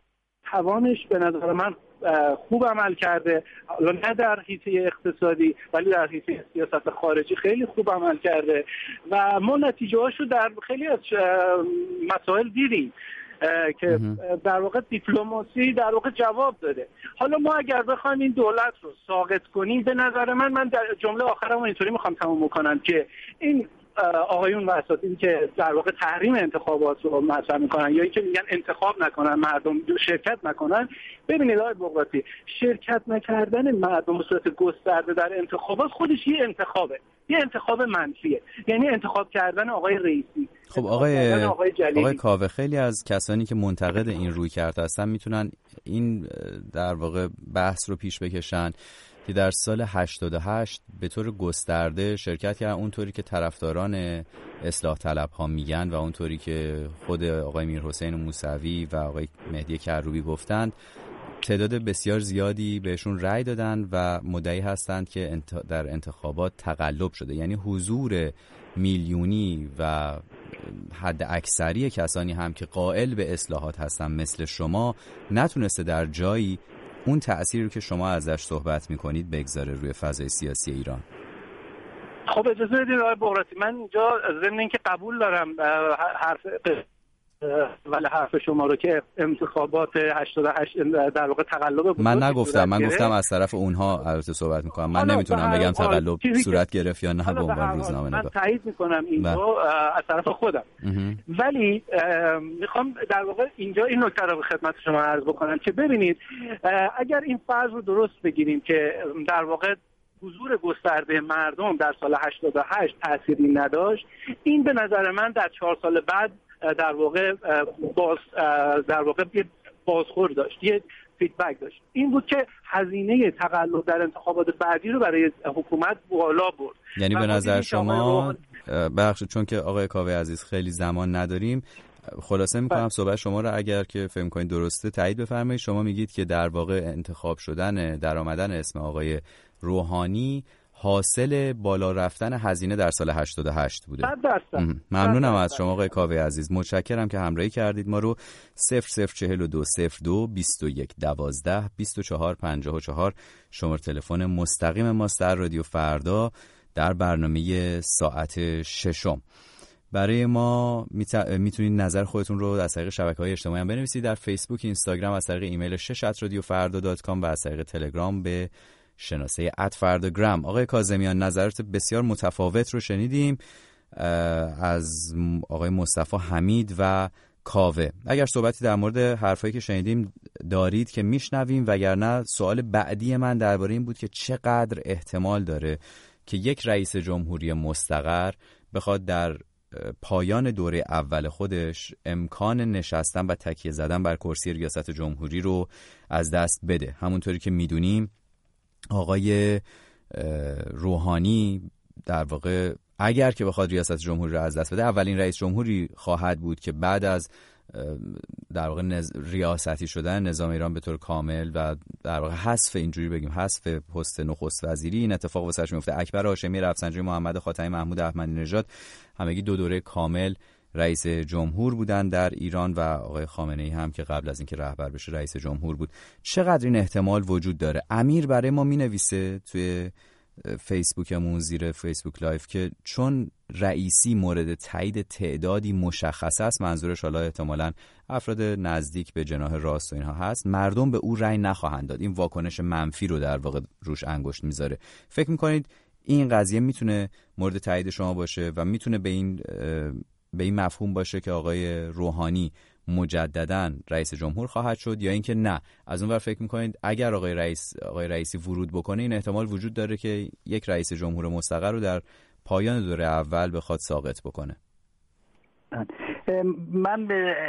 توانش به نظر من خوب عمل کرده، حالا نه در حیطه اقتصادی ولی در حیطه سیاست خارجی خیلی خوب عمل کرده و ما نتیجه هاشو در خیلی از مسائل دیدیم که در واقع دیپلماسی در واقع جواب داده. حالا ما اگر بخوایم این دولت رو ساقط کنیم، به نظر من در جمله آخرم اینطوری میخوام تموم بکنم که این آقایون و اساتیدی که در واقع تحریم انتخابات رو مطرح میکنن یا اینکه میگن انتخاب نکنن، مردم شرکت نکنن، ببینید آقای بغراتی، شرکت نکردن مردم به صورت گسترده در انتخابات خودش یه انتخابه، یه انتخاب منفیه، یعنی انتخاب کردن آقای رئیسی. خب آقای کاوه، خیلی از کسانی که منتقد این رویکرد هستن میتونن این در واقع بحث رو پیش بکشن که در سال 88 به طور گسترده شرکت کردن، اونطوری که طرفداران اصلاح طلب ها میگن و اونطوری که خود آقای میرحسین موسوی و آقای مهدی کروبی گفتند، تعداد بسیار زیادی بهشون رأی دادن و مدعی هستند که در انتخابات تقلب شده. یعنی حضور میلیونی و حد اکثری کسانی هم که قائل به اصلاحات هستن مثل شما نتونسته در جایی اون تأثیری رو که شما ازش صحبت میکنید بگذاره روی فضای سیاسی ایران. خب اجازه بدید آقای بغراتی، من اینجا ضمن اینکه قبول دارم حرف شما رو که انتخابات 88 در واقع تقلب بود. من نگفتم، من گفتم از طرف اونها البته صحبت میکنم. من نمیتونم بگم تقلب صورت گرفت یا نه به عنوان روزنامه نگار. من تایید میکنم اینجا از طرف خودم. ولی میخوام در واقع اینجا این نکته رو به خدمت شما عرض بکنم که ببینید اگر این فرض رو درست بگیریم که در واقع حضور گسترده مردم در سال 88 تأثیری نداشت، این به نظر من در 4 سال بعد در واقع یه بازخورد داشت، یه فیدبک داشت. این بود که هزینه تقلب در انتخابات بعدی رو برای حکومت بالا برد. یعنی به نظر شما بخشید، چون که آقای کاوه عزیز خیلی زمان نداریم، خلاصه میکنم صحبت شما رو اگر که فهم کنید درسته تایید بفرمایید. شما میگید که در واقع انتخاب شدن، در آمدن اسم آقای روحانی حاصل بالا رفتن هزینه در سال 88 بوده. ممنونم از شما آقای کاوه عزیز، متشکرم که همراهی کردید ما رو. 0042 02 21 12 24 54 شماره تلفن مستقیم ماست در رادیو فردا در برنامه ساعت 6. برای ما میتونید نظر خودتون رو از طریق شبکه‌های اجتماعی هم بنویسید، در فیسبوک، اینستاگرام، از طریق ایمیل 6@radiofarda.com و از طریق تلگرام به شناسه @فرداگرام. آقای کاظمیان، نظرات بسیار متفاوت رو شنیدیم از آقای مصطفی، حمید و کاوه. اگر صحبتی در مورد حرفایی که شنیدیم دارید که میشنویم، وگرنه سوال بعدی من درباره این بود که چقدر احتمال داره که یک رئیس جمهوری مستقر بخواد در پایان دوره اول خودش امکان نشستن و تکیه زدن بر کرسی ریاست جمهوری رو از دست بده. همونطوری که میدونیم آقای روحانی در واقع اگر که بخواد ریاست جمهوری رو از دست بده، اولین رئیس جمهوری خواهد بود که بعد از در واقع ریاستی شدن نظام ایران به طور کامل و در واقع حذف، اینجوری بگیم حذف پست نخست وزیری، این اتفاق واسش میفته. اکبر هاشمی، رفسنجانی، محمد خاتمی، محمود احمدی نژاد همگی 2 دوره کامل رئیس جمهور بودن در ایران و آقای خامنه‌ای هم که قبل از اینکه رهبر بشه رئیس جمهور بود. چقدر این احتمال وجود داره؟ امیر برای ما مینویسه توی فیسبوکمون زیر فیسبوک لایف که چون رئیسی مورد تایید تعدادی مشخص است، منظورش حالا احتمالاً افراد نزدیک به جناح راست و اینها هست، مردم به او رأی نخواهند داد. این واکنش منفی رو در واقع روش انگشت میذاره. فکر میکنید این قضیه میتونه مورد تایید شما باشه و میتونه به این مفهوم باشه که آقای روحانی مجدداً رئیس جمهور خواهد شد، یا اینکه نه از اون ور فکر میکنید اگر آقای رئیسی ورود بکنه این احتمال وجود داره که یک رئیس جمهور مستقر رو در پایان دوره اول بخواد ساقط بکنه؟ من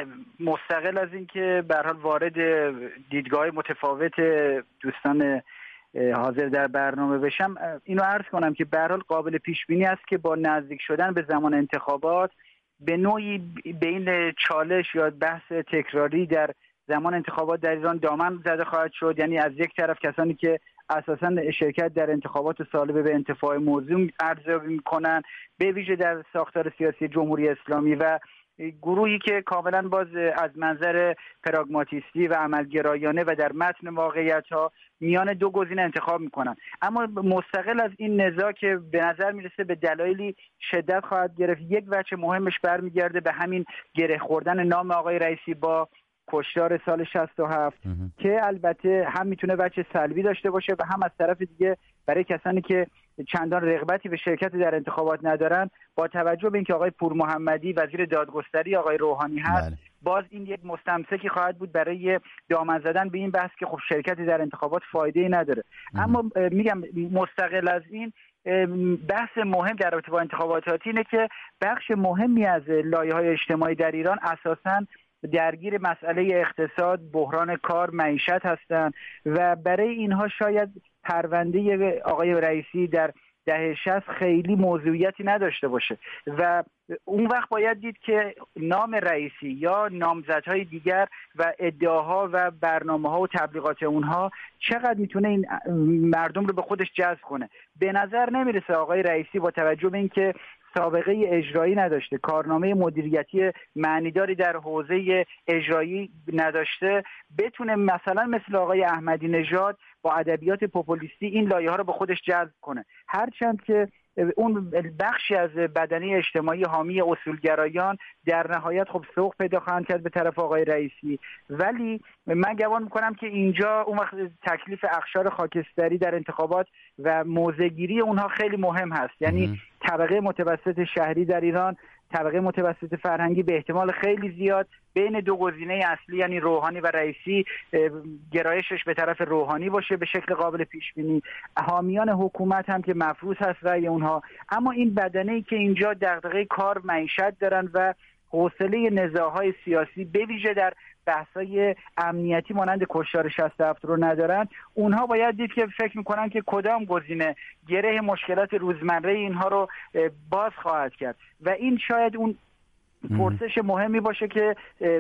مستقل از اینکه به هر حال وارد دیدگاه متفاوت دوستان حاضر در برنامه بشم، اینو عرض کنم که به هر حال قابل پیش بینی است که با نزدیک شدن به زمان انتخابات به نوعی به این چالش یا بحث تکراری در زمان انتخابات در ایران دامن زده خواهد شد. یعنی از یک طرف کسانی که اساساً شرکت در انتخابات سالبه به انتفاع موضوع ارزیابی می‌کنند، به ویژه در ساختار سیاسی جمهوری اسلامی، و گروهی که کاملا باز از منظر پراگماتیستی و عملگرایانه و در متن واقعیت‌ها میان 2 گزینه انتخاب میکنن. اما مستقل از این نزاع که به نظر میرسه به دلایلی شدت خواهد گرفت، یک وجه مهمش برمیگرده به همین گره خوردن نام آقای رئیسی با کشتار سال 67 که البته هم میتونه وجه سلبی داشته باشه و هم از طرف دیگه برای کسانی که چندان رغبتی به شرکت در انتخابات ندارن، با توجه به اینکه آقای پور محمدی وزیر دادگستری آقای روحانی هست، باز این یک مستمسکی خواهد بود برای دامن زدن به این بحث که خب شرکت در انتخابات فایده‌ای نداره. اما میگم مستقل از این بحث مهم در رابطه با انتخابات اینه که بخش مهمی از لایه‌های اجتماعی در ایران اساساً درگیر مسئله اقتصاد، بحران کار، معیشت هستند و برای اینها شاید پرونده آقای رئیسی در دهه 60 خیلی موضوعیتی نداشته باشه و اون وقت باید دید که نام رئیسی یا نامزدهای دیگر و ادعاها و برنامه‌ها و تبلیغات اونها چقدر میتونه این مردم رو به خودش جذب کنه. به نظر نمیرسه آقای رئیسی با توجه به اینکه سابقه اجرایی نداشته، کارنامه مدیریتی معنیداری در حوزه اجرایی نداشته، بتونه مثلا مثل آقای احمدی نژاد با ادبیات پوپولیستی این لایه‌ها رو به خودش جذب کنه. هرچند که اون بخشی از بدنه اجتماعی حامی اصولگرایان در نهایت خب سوق پیدا خواهند کرد به طرف آقای رئیسی، ولی من گمان میکنم که اینجا اون وقت تکلیف اقشار خاکستری در انتخابات و موضع‌گیری اونها خیلی مهم هست. یعنی طبقه متوسط شهری در ایران، طبقه متوسط فرهنگی به احتمال خیلی زیاد بین 2 گزینه اصلی یعنی روحانی و رئیسی گرایشش به طرف روحانی باشه به شکل قابل پیش بینی. حامیان حکومت هم که مفروض هست رأی اونها، اما این بدنه‌ای که اینجا دغدغه کار معیشت دارن و حوصله نزاع‌های سیاسی به ویژه در بحث‌های امنیتی مانند کشتار 67 رو ندارن، اونها باید دید که فکر می‌کنن که کدام گزینه گره مشکلات روزمره اینها رو باز خواهد کرد و این شاید اون پرسش مهمی باشه که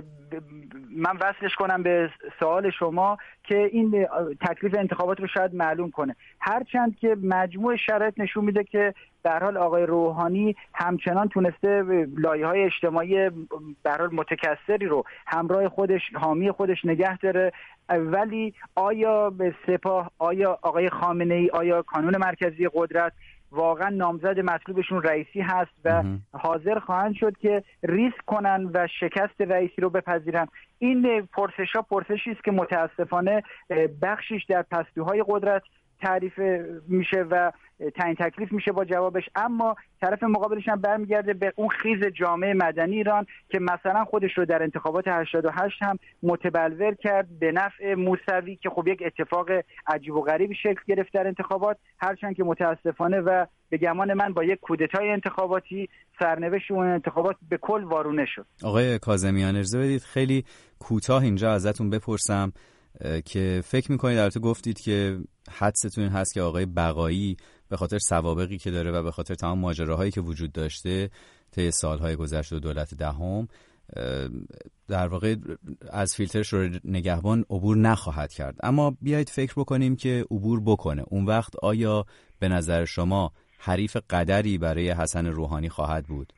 من وصلش کنم به سوال شما که این تکلیف انتخابات رو شاید معلوم کنه. هرچند که مجموع شرایط نشون میده که به هر حال آقای روحانی همچنان تونسته لایه‌های اجتماعی به هر حال متکثری رو همراه خودش، حامی خودش نگه داره، ولی آیا به سپاه، آیا آقای خامنه‌ای، آیا کانون مرکزی قدرت واقعا نامزد مطلوبشون رئیسی هست و حاضر خواهند شد که ریسک کنن و شکست رئیسی رو بپذیرن؟ این پرسشی است که متاسفانه بخشیش در پستوهای قدرت تعریف میشه و تعیین تکلیف میشه با جوابش، اما طرف مقابلش هم برمیگرده به اون خیز جامعه مدنی ایران که مثلا خودش رو در انتخابات 88 هم متبلور کرد به نفع موسوی که خب یک اتفاق عجیب و غریبی شکل گرفت در انتخابات، هرچند که متاسفانه و به گمان من با یک کودتای انتخاباتی سرنوشت اون انتخابات به کل وارونه شد. آقای کاظمیان اجازه بدید خیلی کوتاه اینجا ازتون بپرسم که فکر میکنید، البته گفتید که حدستون این هست که آقای بقایی به خاطر سوابقی که داره و به خاطر تمام ماجراهایی که وجود داشته طی سالهای گذشته و دولت دهم در واقع از فیلتر شورای نگهبان عبور نخواهد کرد، اما بیایید فکر بکنیم که عبور بکنه. اون وقت آیا به نظر شما حریف قدری برای حسن روحانی خواهد بود؟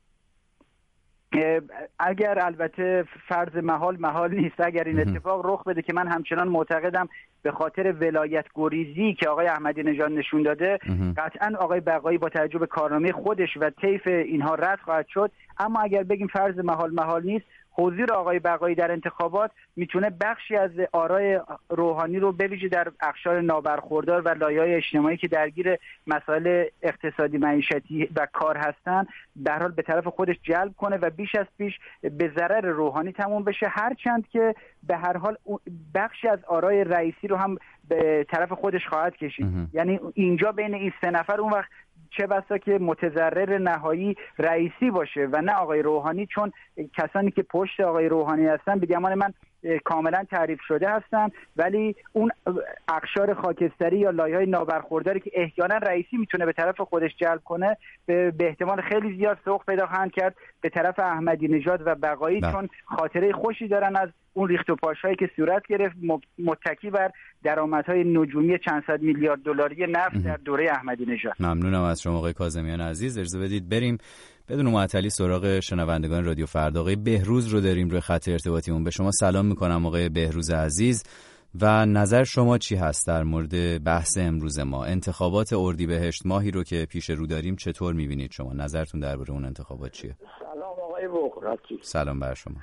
اگر البته فرض محال نیست، اگر این اتفاق رخ بده که من همچنان معتقدم به خاطر ولایت گریزی که آقای احمدی نژاد نشون داده قطعا آقای بقایی با توجه به کارنامه خودش و طیف اینها رد خواهد شد، اما اگر بگیم فرض محال نیست، حضور آقای بقایی در انتخابات میتونه بخشی از آرای روحانی رو به ویژه در اقشار نابرخوردار و لایه‌های اجتماعی که درگیر مسائل اقتصادی معیشتی و کار هستن در حال به طرف خودش جلب کنه و بیش از پیش به ضرر روحانی تموم بشه، هرچند که به هر حال بخشی از آرای رئیسی رو هم به طرف خودش خواهد کشید. یعنی اینجا بین این سه نفر اون وقت چه بسا که متضرر نهایی رئیسی باشه و نه آقای روحانی، چون کسانی که پشت آقای روحانی هستن به گمان من کاملا تعریف شده هستن، ولی اون اقشار خاکستری یا لایه‌های نابرخورداری که احیانا رئیسی میتونه به طرف خودش جلب کنه به احتمال خیلی زیاد سوق پیدا خواهند کرد به طرف احمدی نژاد و بقایی، چون خاطره خوشی دارن از اون ریخت و پاشایی که صورت گرفت متکی بر درآمدهای نجومی چند صد میلیارد دلاری نفت در دوره احمدی نژاد. ممنونم از شما آقای کاظمیان عزیز. اجازه بدید بریم بدون معطلی سراغ شنوندگان رادیو فردا. آقای بهروز رو داریم روی خط ارتباطیمون. به شما سلام میکنم آقای بهروز عزیز و نظر شما چی هست در مورد بحث امروز ما؟ انتخابات اردیبهشت ماهی رو که پیش رو داریم چطور میبینید شما؟ نظرتون درباره اون انتخابات چیه؟ سلام آقای بغراتی. سلام بر شما.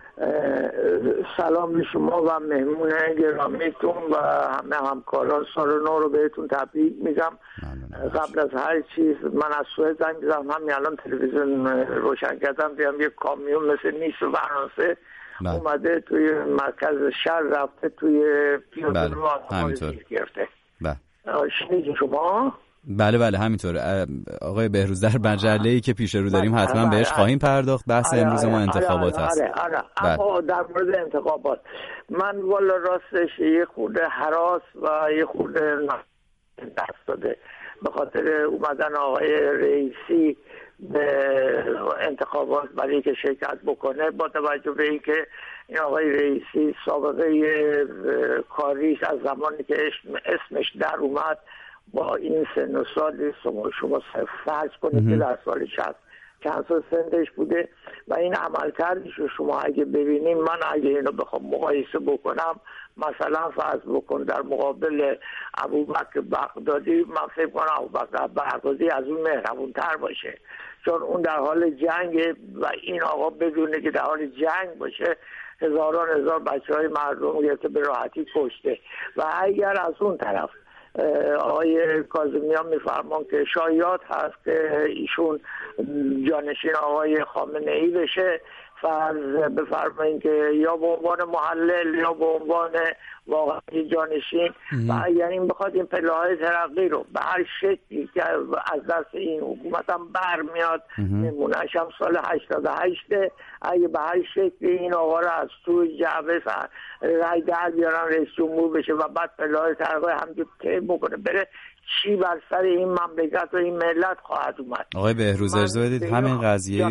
سلام به شما و مهمون گرامیتون و همه همکاران. سال نو رو بهتون تبریک میگم. قبل از هر چیز من از سوئد زنگ زدم، همین الان تلویزیون روشن کردم دیدم یک کامیون مثل نیس و فرانسه اومده توی مرکز شهر رفته توی پیاده رو همینطور گرفته. شنیدین شما؟ بله همینطور. آقای بهروز در مجله‌ای که پیش رو داریم حتما بهش خواهیم پرداخت. بحث امروز ما انتخابات هست. اما در مورد انتخابات من والا راستش یه خورده هراس و یه خورده دست داده به خاطر اومدن آقای رئیسی به انتخابات برای که شرکت بکنه، با توجه به اینکه این آقای رئیسی سابقه کاریش از زمانی که اسمش در اومد با این سن و سال شما فرض کنید که در سال 60 چند سال سنش بوده و این عملکردش رو شما اگه ببینیم، من اگه اینو بخوام مقایسه بکنم، مثلا فرض بکن در مقابل ابوبکر بغدادی، من فکر کنم ابوبکر بغدادی از اون مهربون‌تر باشه، چون اون در حال جنگ و این آقا بدونه که در حال جنگ باشه هزار بچه‌های مردم گرفته به راحتی کشته. و اگر از اون طرف آقای کاظمیان میفرمان که شایعات هست که ایشون جانشین آقای خامنه‌ای بشه، فرض بفرمایید که یا به عنوان محلل یا به عنوان واقعی جانشین و اگر این بخواد این پله‌های ترقی رو به هر شکلی که از دست این حکومت هم برمیاد، نمونه‌اش هم سال 88 اگه به هر شکلی این آقا رو از توی جعبه رای در بیارن رئیس جمهور بشه و بعد پله‌های ترقی همجور طی بکنه بره، چی بر سر این مملکت و این ملت خواهد اومد؟ آقای بهروز اجازه بدید همین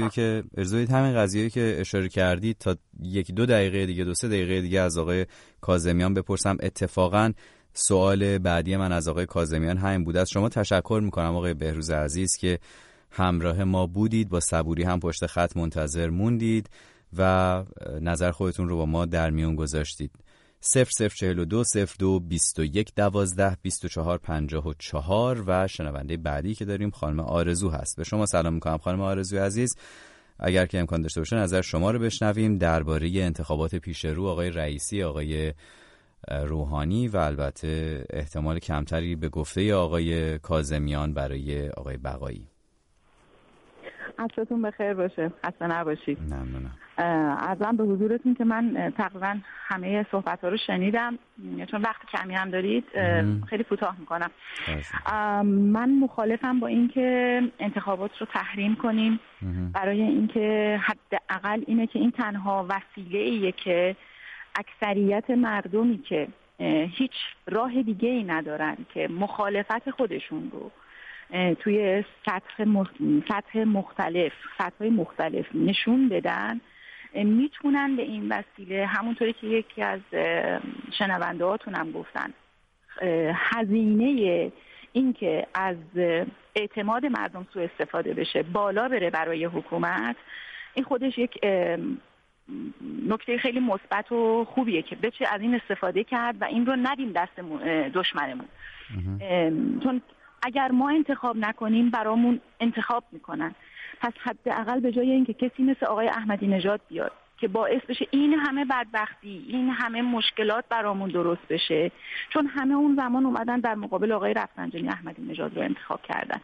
قضیه‌ای که اشاره کردید تا 1-2 دقیقه دیگه 2-3 دقیقه دیگه از آقای کاظمیان بپرسم. اتفاقا سوال بعدی من از آقای کاظمیان همین بود. از شما تشکر میکنم آقای بهروز عزیز که همراه ما بودید، با صبوری هم پشت خط منتظر موندید و نظر خودتون رو با ما در میون گذاشتید. 0042 02 21 12 24 54 و شنونده بعدی که داریم خانم آرزو هست. به شما سلام میکنم خانم آرزو عزیز. اگر که امکان داشته باشه نظر شما رو بشنویم درباره انتخابات پیش رو آقای رئیسی، آقای روحانی و البته احتمال کمتری به گفته آقای کاظمیان برای آقای بقایی. عصرتون بخیر باشه، خسته نباشید. ممنونم. عرضم به حضورتون که من تقریبا همه صحبت‌ها رو شنیدم، چون وقت کمی هم دارید خیلی کوتاه میکنم. من مخالفم با اینکه انتخابات رو تحریم کنیم برای اینکه حداقل اینه که این تنها وسیله‌ایه که اکثریت مردمی که هیچ راه دیگه‌ای ندارن که مخالفت خودشون رو توی سطح‌های مختلف نشون بدن، میتونن به این وسیله، همونطوری که یکی از شنونده هاتون هم گفتن، هزینه این که از اعتماد مردم سوء استفاده بشه بالا بره برای حکومت، این خودش یک نکته خیلی مثبت و خوبیه که بشه از این استفاده کرد و این رو ندیم دست دشمنمون. چون اگر ما انتخاب نکنیم برامون انتخاب میکنن. پس حداقل به جای اینکه کسی مثل آقای احمدی نژاد بیاد که باعث بشه این همه بدبختی، این همه مشکلات برامون درست بشه، چون همه اون زمان اومدن در مقابل آقای رفسنجانی احمدی نژاد رو انتخاب کردن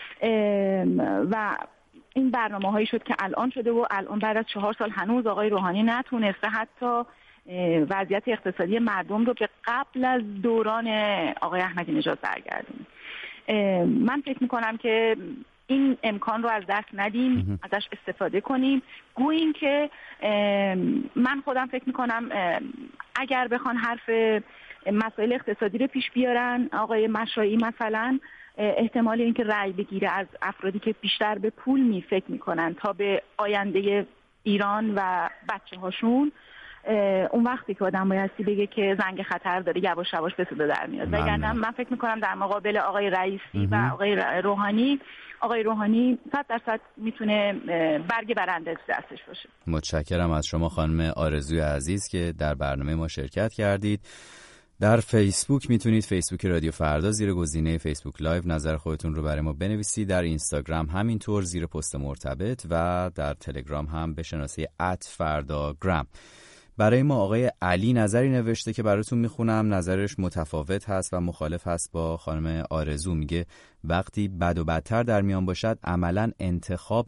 و این برنامه‌هایی شد که الان شده و الان بعد از 4 سال هنوز آقای روحانی نتونسته حتی وضعیت اقتصادی مردم رو به قبل از دوران آقای احمدی نژاد برگردونه. من فکر میکنم که این امکان رو از دست ندیم، ازش استفاده کنیم. گوییم که من خودم فکر میکنم اگر بخوان حرف مسائل اقتصادی رو پیش بیارن، آقای مشایعی مثلا، احتمال اینکه رأی بگیره از افرادی که بیشتر به پول فکر میکنن تا به آینده ایران و بچه هاشون، اون وقتی که آدم بایستی بگه که زنگ خطر داره یواش یواش به صدا در میاد. وگرنه من فکر میکنم در مقابل آقای رئیسی و آقای روحانی 100% میتونه برگ برنده دستش باشه. متشکرم از شما خانم آرزوی عزیز که در برنامه ما شرکت کردید. در فیسبوک میتونید، فیسبوک رادیو فردا، زیر گزینه فیسبوک لایو نظر خودتون رو برای ما بنویسید. در اینستاگرام همینطور زیر پست مرتبط و در تلگرام هم به شناسه @فرداگرام. برای ما آقای علی نظری نوشته که براتون میخونم. نظرش متفاوت هست و مخالف هست با خانم آرزو. میگه وقتی بد و بدتر در میان باشد عملاً انتخاب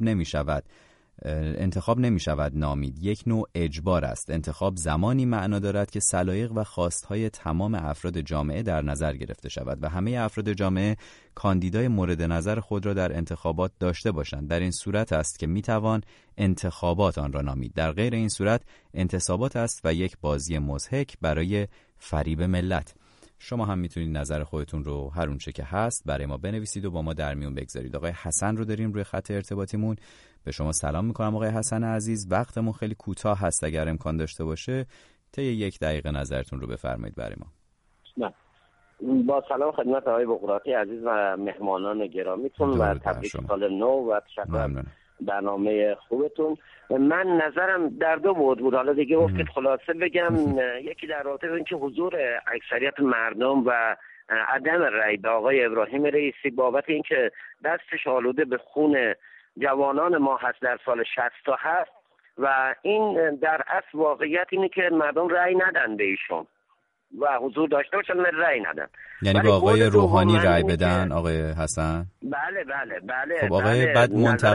نمیشود نامید، یک نوع اجبار است. انتخاب زمانی معنا دارد که سلایق و خواستهای تمام افراد جامعه در نظر گرفته شود و همه افراد جامعه کاندیدای مورد نظر خود را در انتخابات داشته باشند. در این صورت است که میتوان انتخابات آن را نامید. در غیر این صورت انتصابات است و یک بازی مضحک برای فریب ملت. شما هم میتونید نظر خودتون رو هر اونچه که هست برای ما بنویسید و با ما در میون بگذارید. آقای حسن رو داریم روی خط ارتباطیمون. به شما سلام میکنم آقای حسن عزیز. وقتمون خیلی کوتاه هست، اگر امکان داشته باشه طی 1 دقیقه نظرتون رو بفرمایید برای ما. نه. با سلام خدمت آقای بقراطی عزیز و مهمانان گرامیتون و تبریک سال نو و تشکر برنامه خوبتون. من نظرم در 2 بود. حالا دیگه گفت که خلاصه بگم. یکی در رابطه با اینکه حضور اکثریت مردم و عدم رأی به آقای ابراهیم رئیسی بابت اینکه دستش آلوده به خون جوانان ما هست در سال 67 و این در اصل واقعیت اینه که مردم رأی ندن به ایشون و حضور داشته باشن رأی ندن. یعنی با آقای روحانی رأی بدن آقای حسن؟ بله. خب آقای بعد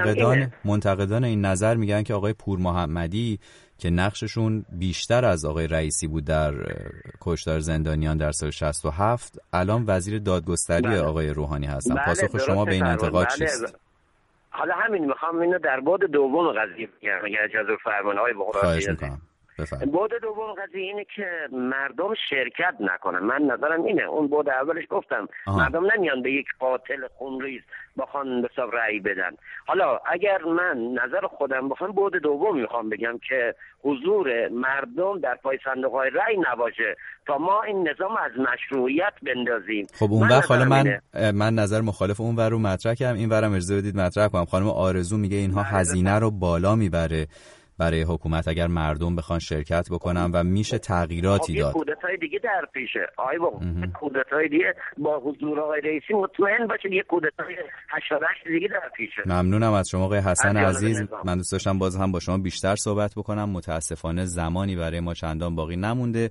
منتقدان این نظر میگن که آقای پور محمدی که نقششون بیشتر از آقای رئیسی بود در کشتار زندانیان در سال 67 الان وزیر دادگستری آقای روحانی هستن. پاسخ شما به این انتقاد چیست؟ حالا همین میخوام اینو در بعد دوم قضیه بگم اگر اجازه فرمایید آقای بقراطی. خواهش میکنم. بعد دوم قضیه اینه که مردم شرکت نکنن. من نظرم اینه. اون بعد اولش گفتم مردم نمیان به یک قاتل خونریز بخوان به حساب رأی بدن. حالا اگر من نظر خودم بخوام بعد دوم میخوام بگم که حضور مردم در پای صندوق‌های رأی نباشه تا ما این نظام از مشروعیت بندازیم. خب اون وقت حالا من نظر مخالف اون ور رو مطرح کردم، این ورم اجازه بدید مطرح کنم. خانم آرزو میگه اینها هزینه رو بالا میبره برای حکومت اگر مردم بخوان شرکت بکنن و میشه تغییراتی داد. کودتای دیگه در پیشه. کودتای دیگه با حضور آقای رئیسی مطمئن باشید یک کودتای 88 دیگه در پیشه. ممنونم از شما آقای حسن عزیز. من دوست داشتم باز هم با شما بیشتر صحبت بکنم. متاسفانه زمانی برای ما چندان باقی نمونده.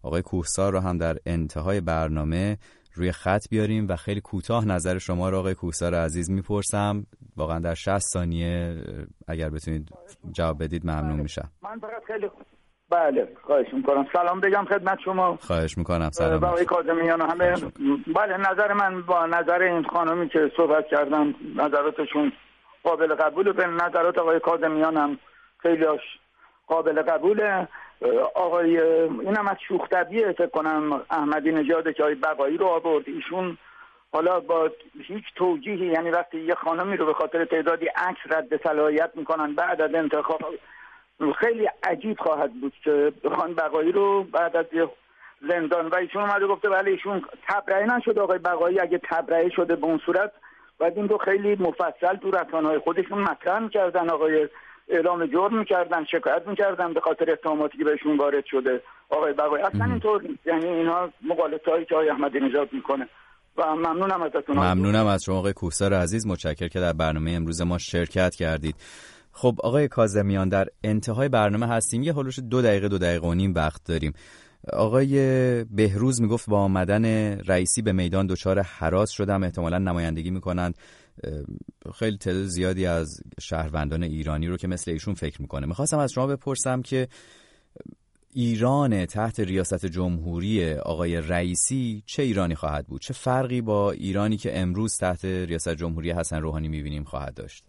آقای کوهسار رو هم در انتهای برنامه روی خط بیاریم و خیلی کوتاه نظر شما رو آقای کوهسار عزیز میپرسم. واقعا در 60 ثانیه اگر بتونید جواب بدید ممنون میشم. من فقط خیلی بله خواهش میکنم سلام بگم خدمت شما. خواهش میکنم. سلام آقای کاظمیان همه. بله نظر من با نظر این خانمی که صحبت کردن نظراتشون قابل قبوله. به نظرات آقای کاظمیان هم خیلی قابل قبوله. آقای اینم از شوخ طبعیه فکر کنم احمدی نژاد که آقای بقایی رو آورد. ایشون حالا با هیچ توجیهی، یعنی وقتی یه خانمی رو به خاطر تعدادی عکس رد صلاحیت میکنن بعد از انتخاب، خیلی عجیب خواهد بود که خان بقایی رو بعد از زندان و ایشون اومده گفته بله ایشون تبرئه نشده. آقای بقایی اگه تبرئه شده به اون صورت بعد این رو خیلی مفصل تو رسانه‌های خودشون مطرح می‌کردن، آقای اعلام جرم می‌کردن، شکایت می‌کردن به خاطر اتهاماتی که بهشون وارد شده. آقای بقایی اصلا اینطور، یعنی اینها مغالطه‌ای که آقای احمدی نژاد می‌کنه. و ممنونم ازتون. ممنونم از شما آقای کوهسار عزیز، متشکرم که در برنامه امروز ما شرکت کردید. خب آقای کاظمیان در انتهای برنامه هستیم، یه هولوش 2 دقیقه و نیم وقت داریم. آقای بهروز میگفت با آمدن رئیسی به میدان دچار هراس شدم، احتمالاً نمایندگی میکنن خیلی تعداد زیادی از شهروندان ایرانی رو که مثل ایشون فکر میکنه. میخواستم از شما بپرسم که ایران تحت ریاست جمهوری آقای رئیسی چه ایرانی خواهد بود؟ چه فرقی با ایرانی که امروز تحت ریاست جمهوری حسن روحانی میبینیم خواهد داشت؟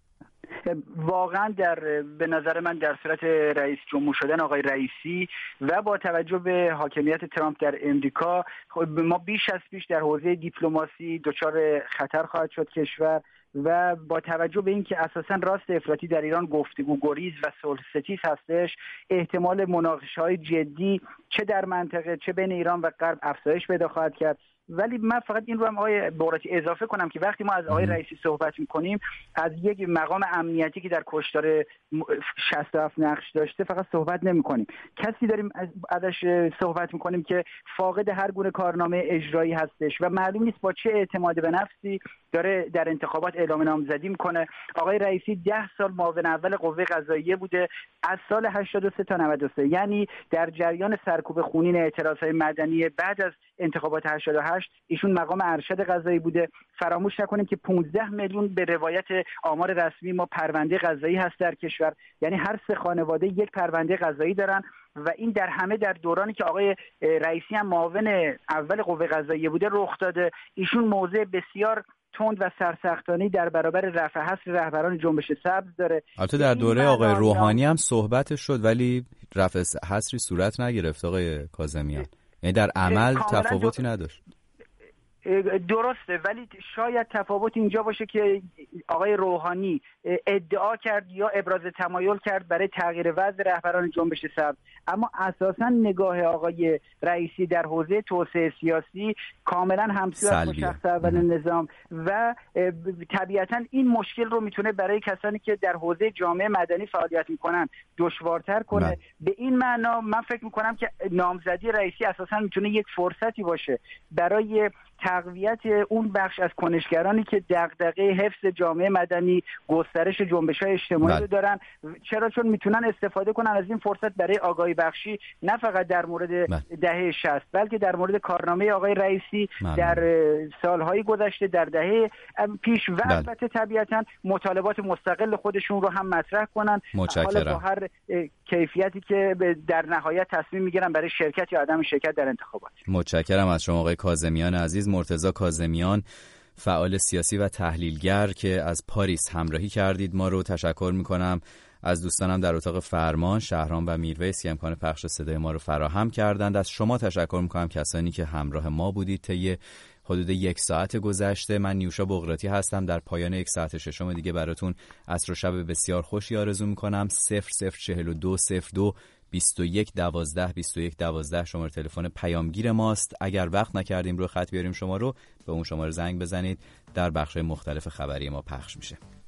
واقعا به نظر من در صورت رئیس جمهور شدن آقای رئیسی و با توجه به حاکمیت ترامپ در امریکا ما بیش از پیش در حوزه دیپلماسی دچار خطر خواهد شد کشور و با توجه به اینکه اساساً راست افراطی در ایران گفتگو گریز و صلح ستیز هستش، احتمال مناقشه‌های جدی چه در منطقه چه بین ایران و غرب افزایش پیدا خواهد کرد. ولی من فقط این رو هم آقای بغراتی اضافه کنم که وقتی ما از آقای رئیسی صحبت می‌کنیم از یک مقام امنیتی که در کشتار 67 نقش داشته فقط صحبت نمی‌کنیم. کسی داریم ازش صحبت می‌کنیم که فاقد هر گونه کارنامه اجرایی هستش و معلوم نیست با چه اعتماد به نفسی داره در انتخابات اعلام نامزدی می‌کنه. آقای رئیسی 10 سال معاون اول قوه قضاییه بوده از سال 83 تا 93، یعنی در جریان سرکوب خونین اعتراضهای مدنی بعد از انتخابات 88 ایشون مقام ارشد قضایی بوده. فراموش نکنیم که 15 میلیون به روایت آمار رسمی ما پرونده قضایی هست در کشور، یعنی هر 3 خانواده یک پرونده قضایی دارن و این در همه در دورانی که آقای رئیسی هم معاون اول قوه قضاییه بوده رخ داده. ایشون موضع بسیار تند و سرسختانه‌ای در برابر رفع حصر رهبران جنبش سبز داره. البته در دوره آقای روحانی هم صحبتش شد ولی رفع حصری صورت نگرفت آقای کاظمیان، یعنی در عمل تفاوتی نداشت. درسته، ولی شاید تفاوت اینجا باشه که آقای روحانی ادعا کرد یا ابراز تمایل کرد برای تغییر وضع رهبران جنبش سبز، اما اساساً نگاه آقای رئیسی در حوزه توسعه سیاسی کاملا همسو است با شخص اول نظام و طبیعتاً این مشکل رو میتونه برای کسانی که در حوزه جامعه مدنی فعالیت میکنن دشوارتر کنه. به این معنا من فکر میکنم که نامزدی رئیسی اساساً میتونه یک فرصتی باشه برای تقویت اون بخش از کنشگرانی که دغدغه حفظ جامعه مدنی، گسترش جنبش‌های اجتماعی رو دارن. چون میتونن استفاده کنن از این فرصت برای آگاهی بخشی نه فقط در مورد دهه 60 بلکه در مورد کارنامه آقای رئیسی در سالهای گذشته، در دهه پیش و البته طبیعتاً مطالبات مستقل خودشون رو هم مطرح کنن، حالا با هر کیفیتی که در نهایت تصمیم میگیرن برای شرکت یا عدم شرکت در انتخابات. متشکرم از شما آقای کاظمیان عزیز. مرتضی کاظمیان، فعال سیاسی و تحلیلگر که از پاریس همراهی کردید ما رو تشکر میکنم. از دوستانم در اتاق فرمان شهرام و میرویس که امکان پخش صدای ما رو فراهم کردند. از شما تشکر میکنم کسانی که همراه ما بودید طی حدود 1 ساعت گذشته. من نیوشا بغراتی هستم. در پایان 1 ساعت ششم دیگه براتون عصر و شب بسیار خوشی آرزو میکنم. 004202 2112 شماره تلفن پیامگیر ماست. اگر وقت نکردیم رو خط بیاریم شما رو، به اون شماره زنگ بزنید، در بخش‌های مختلف خبری ما پخش میشه.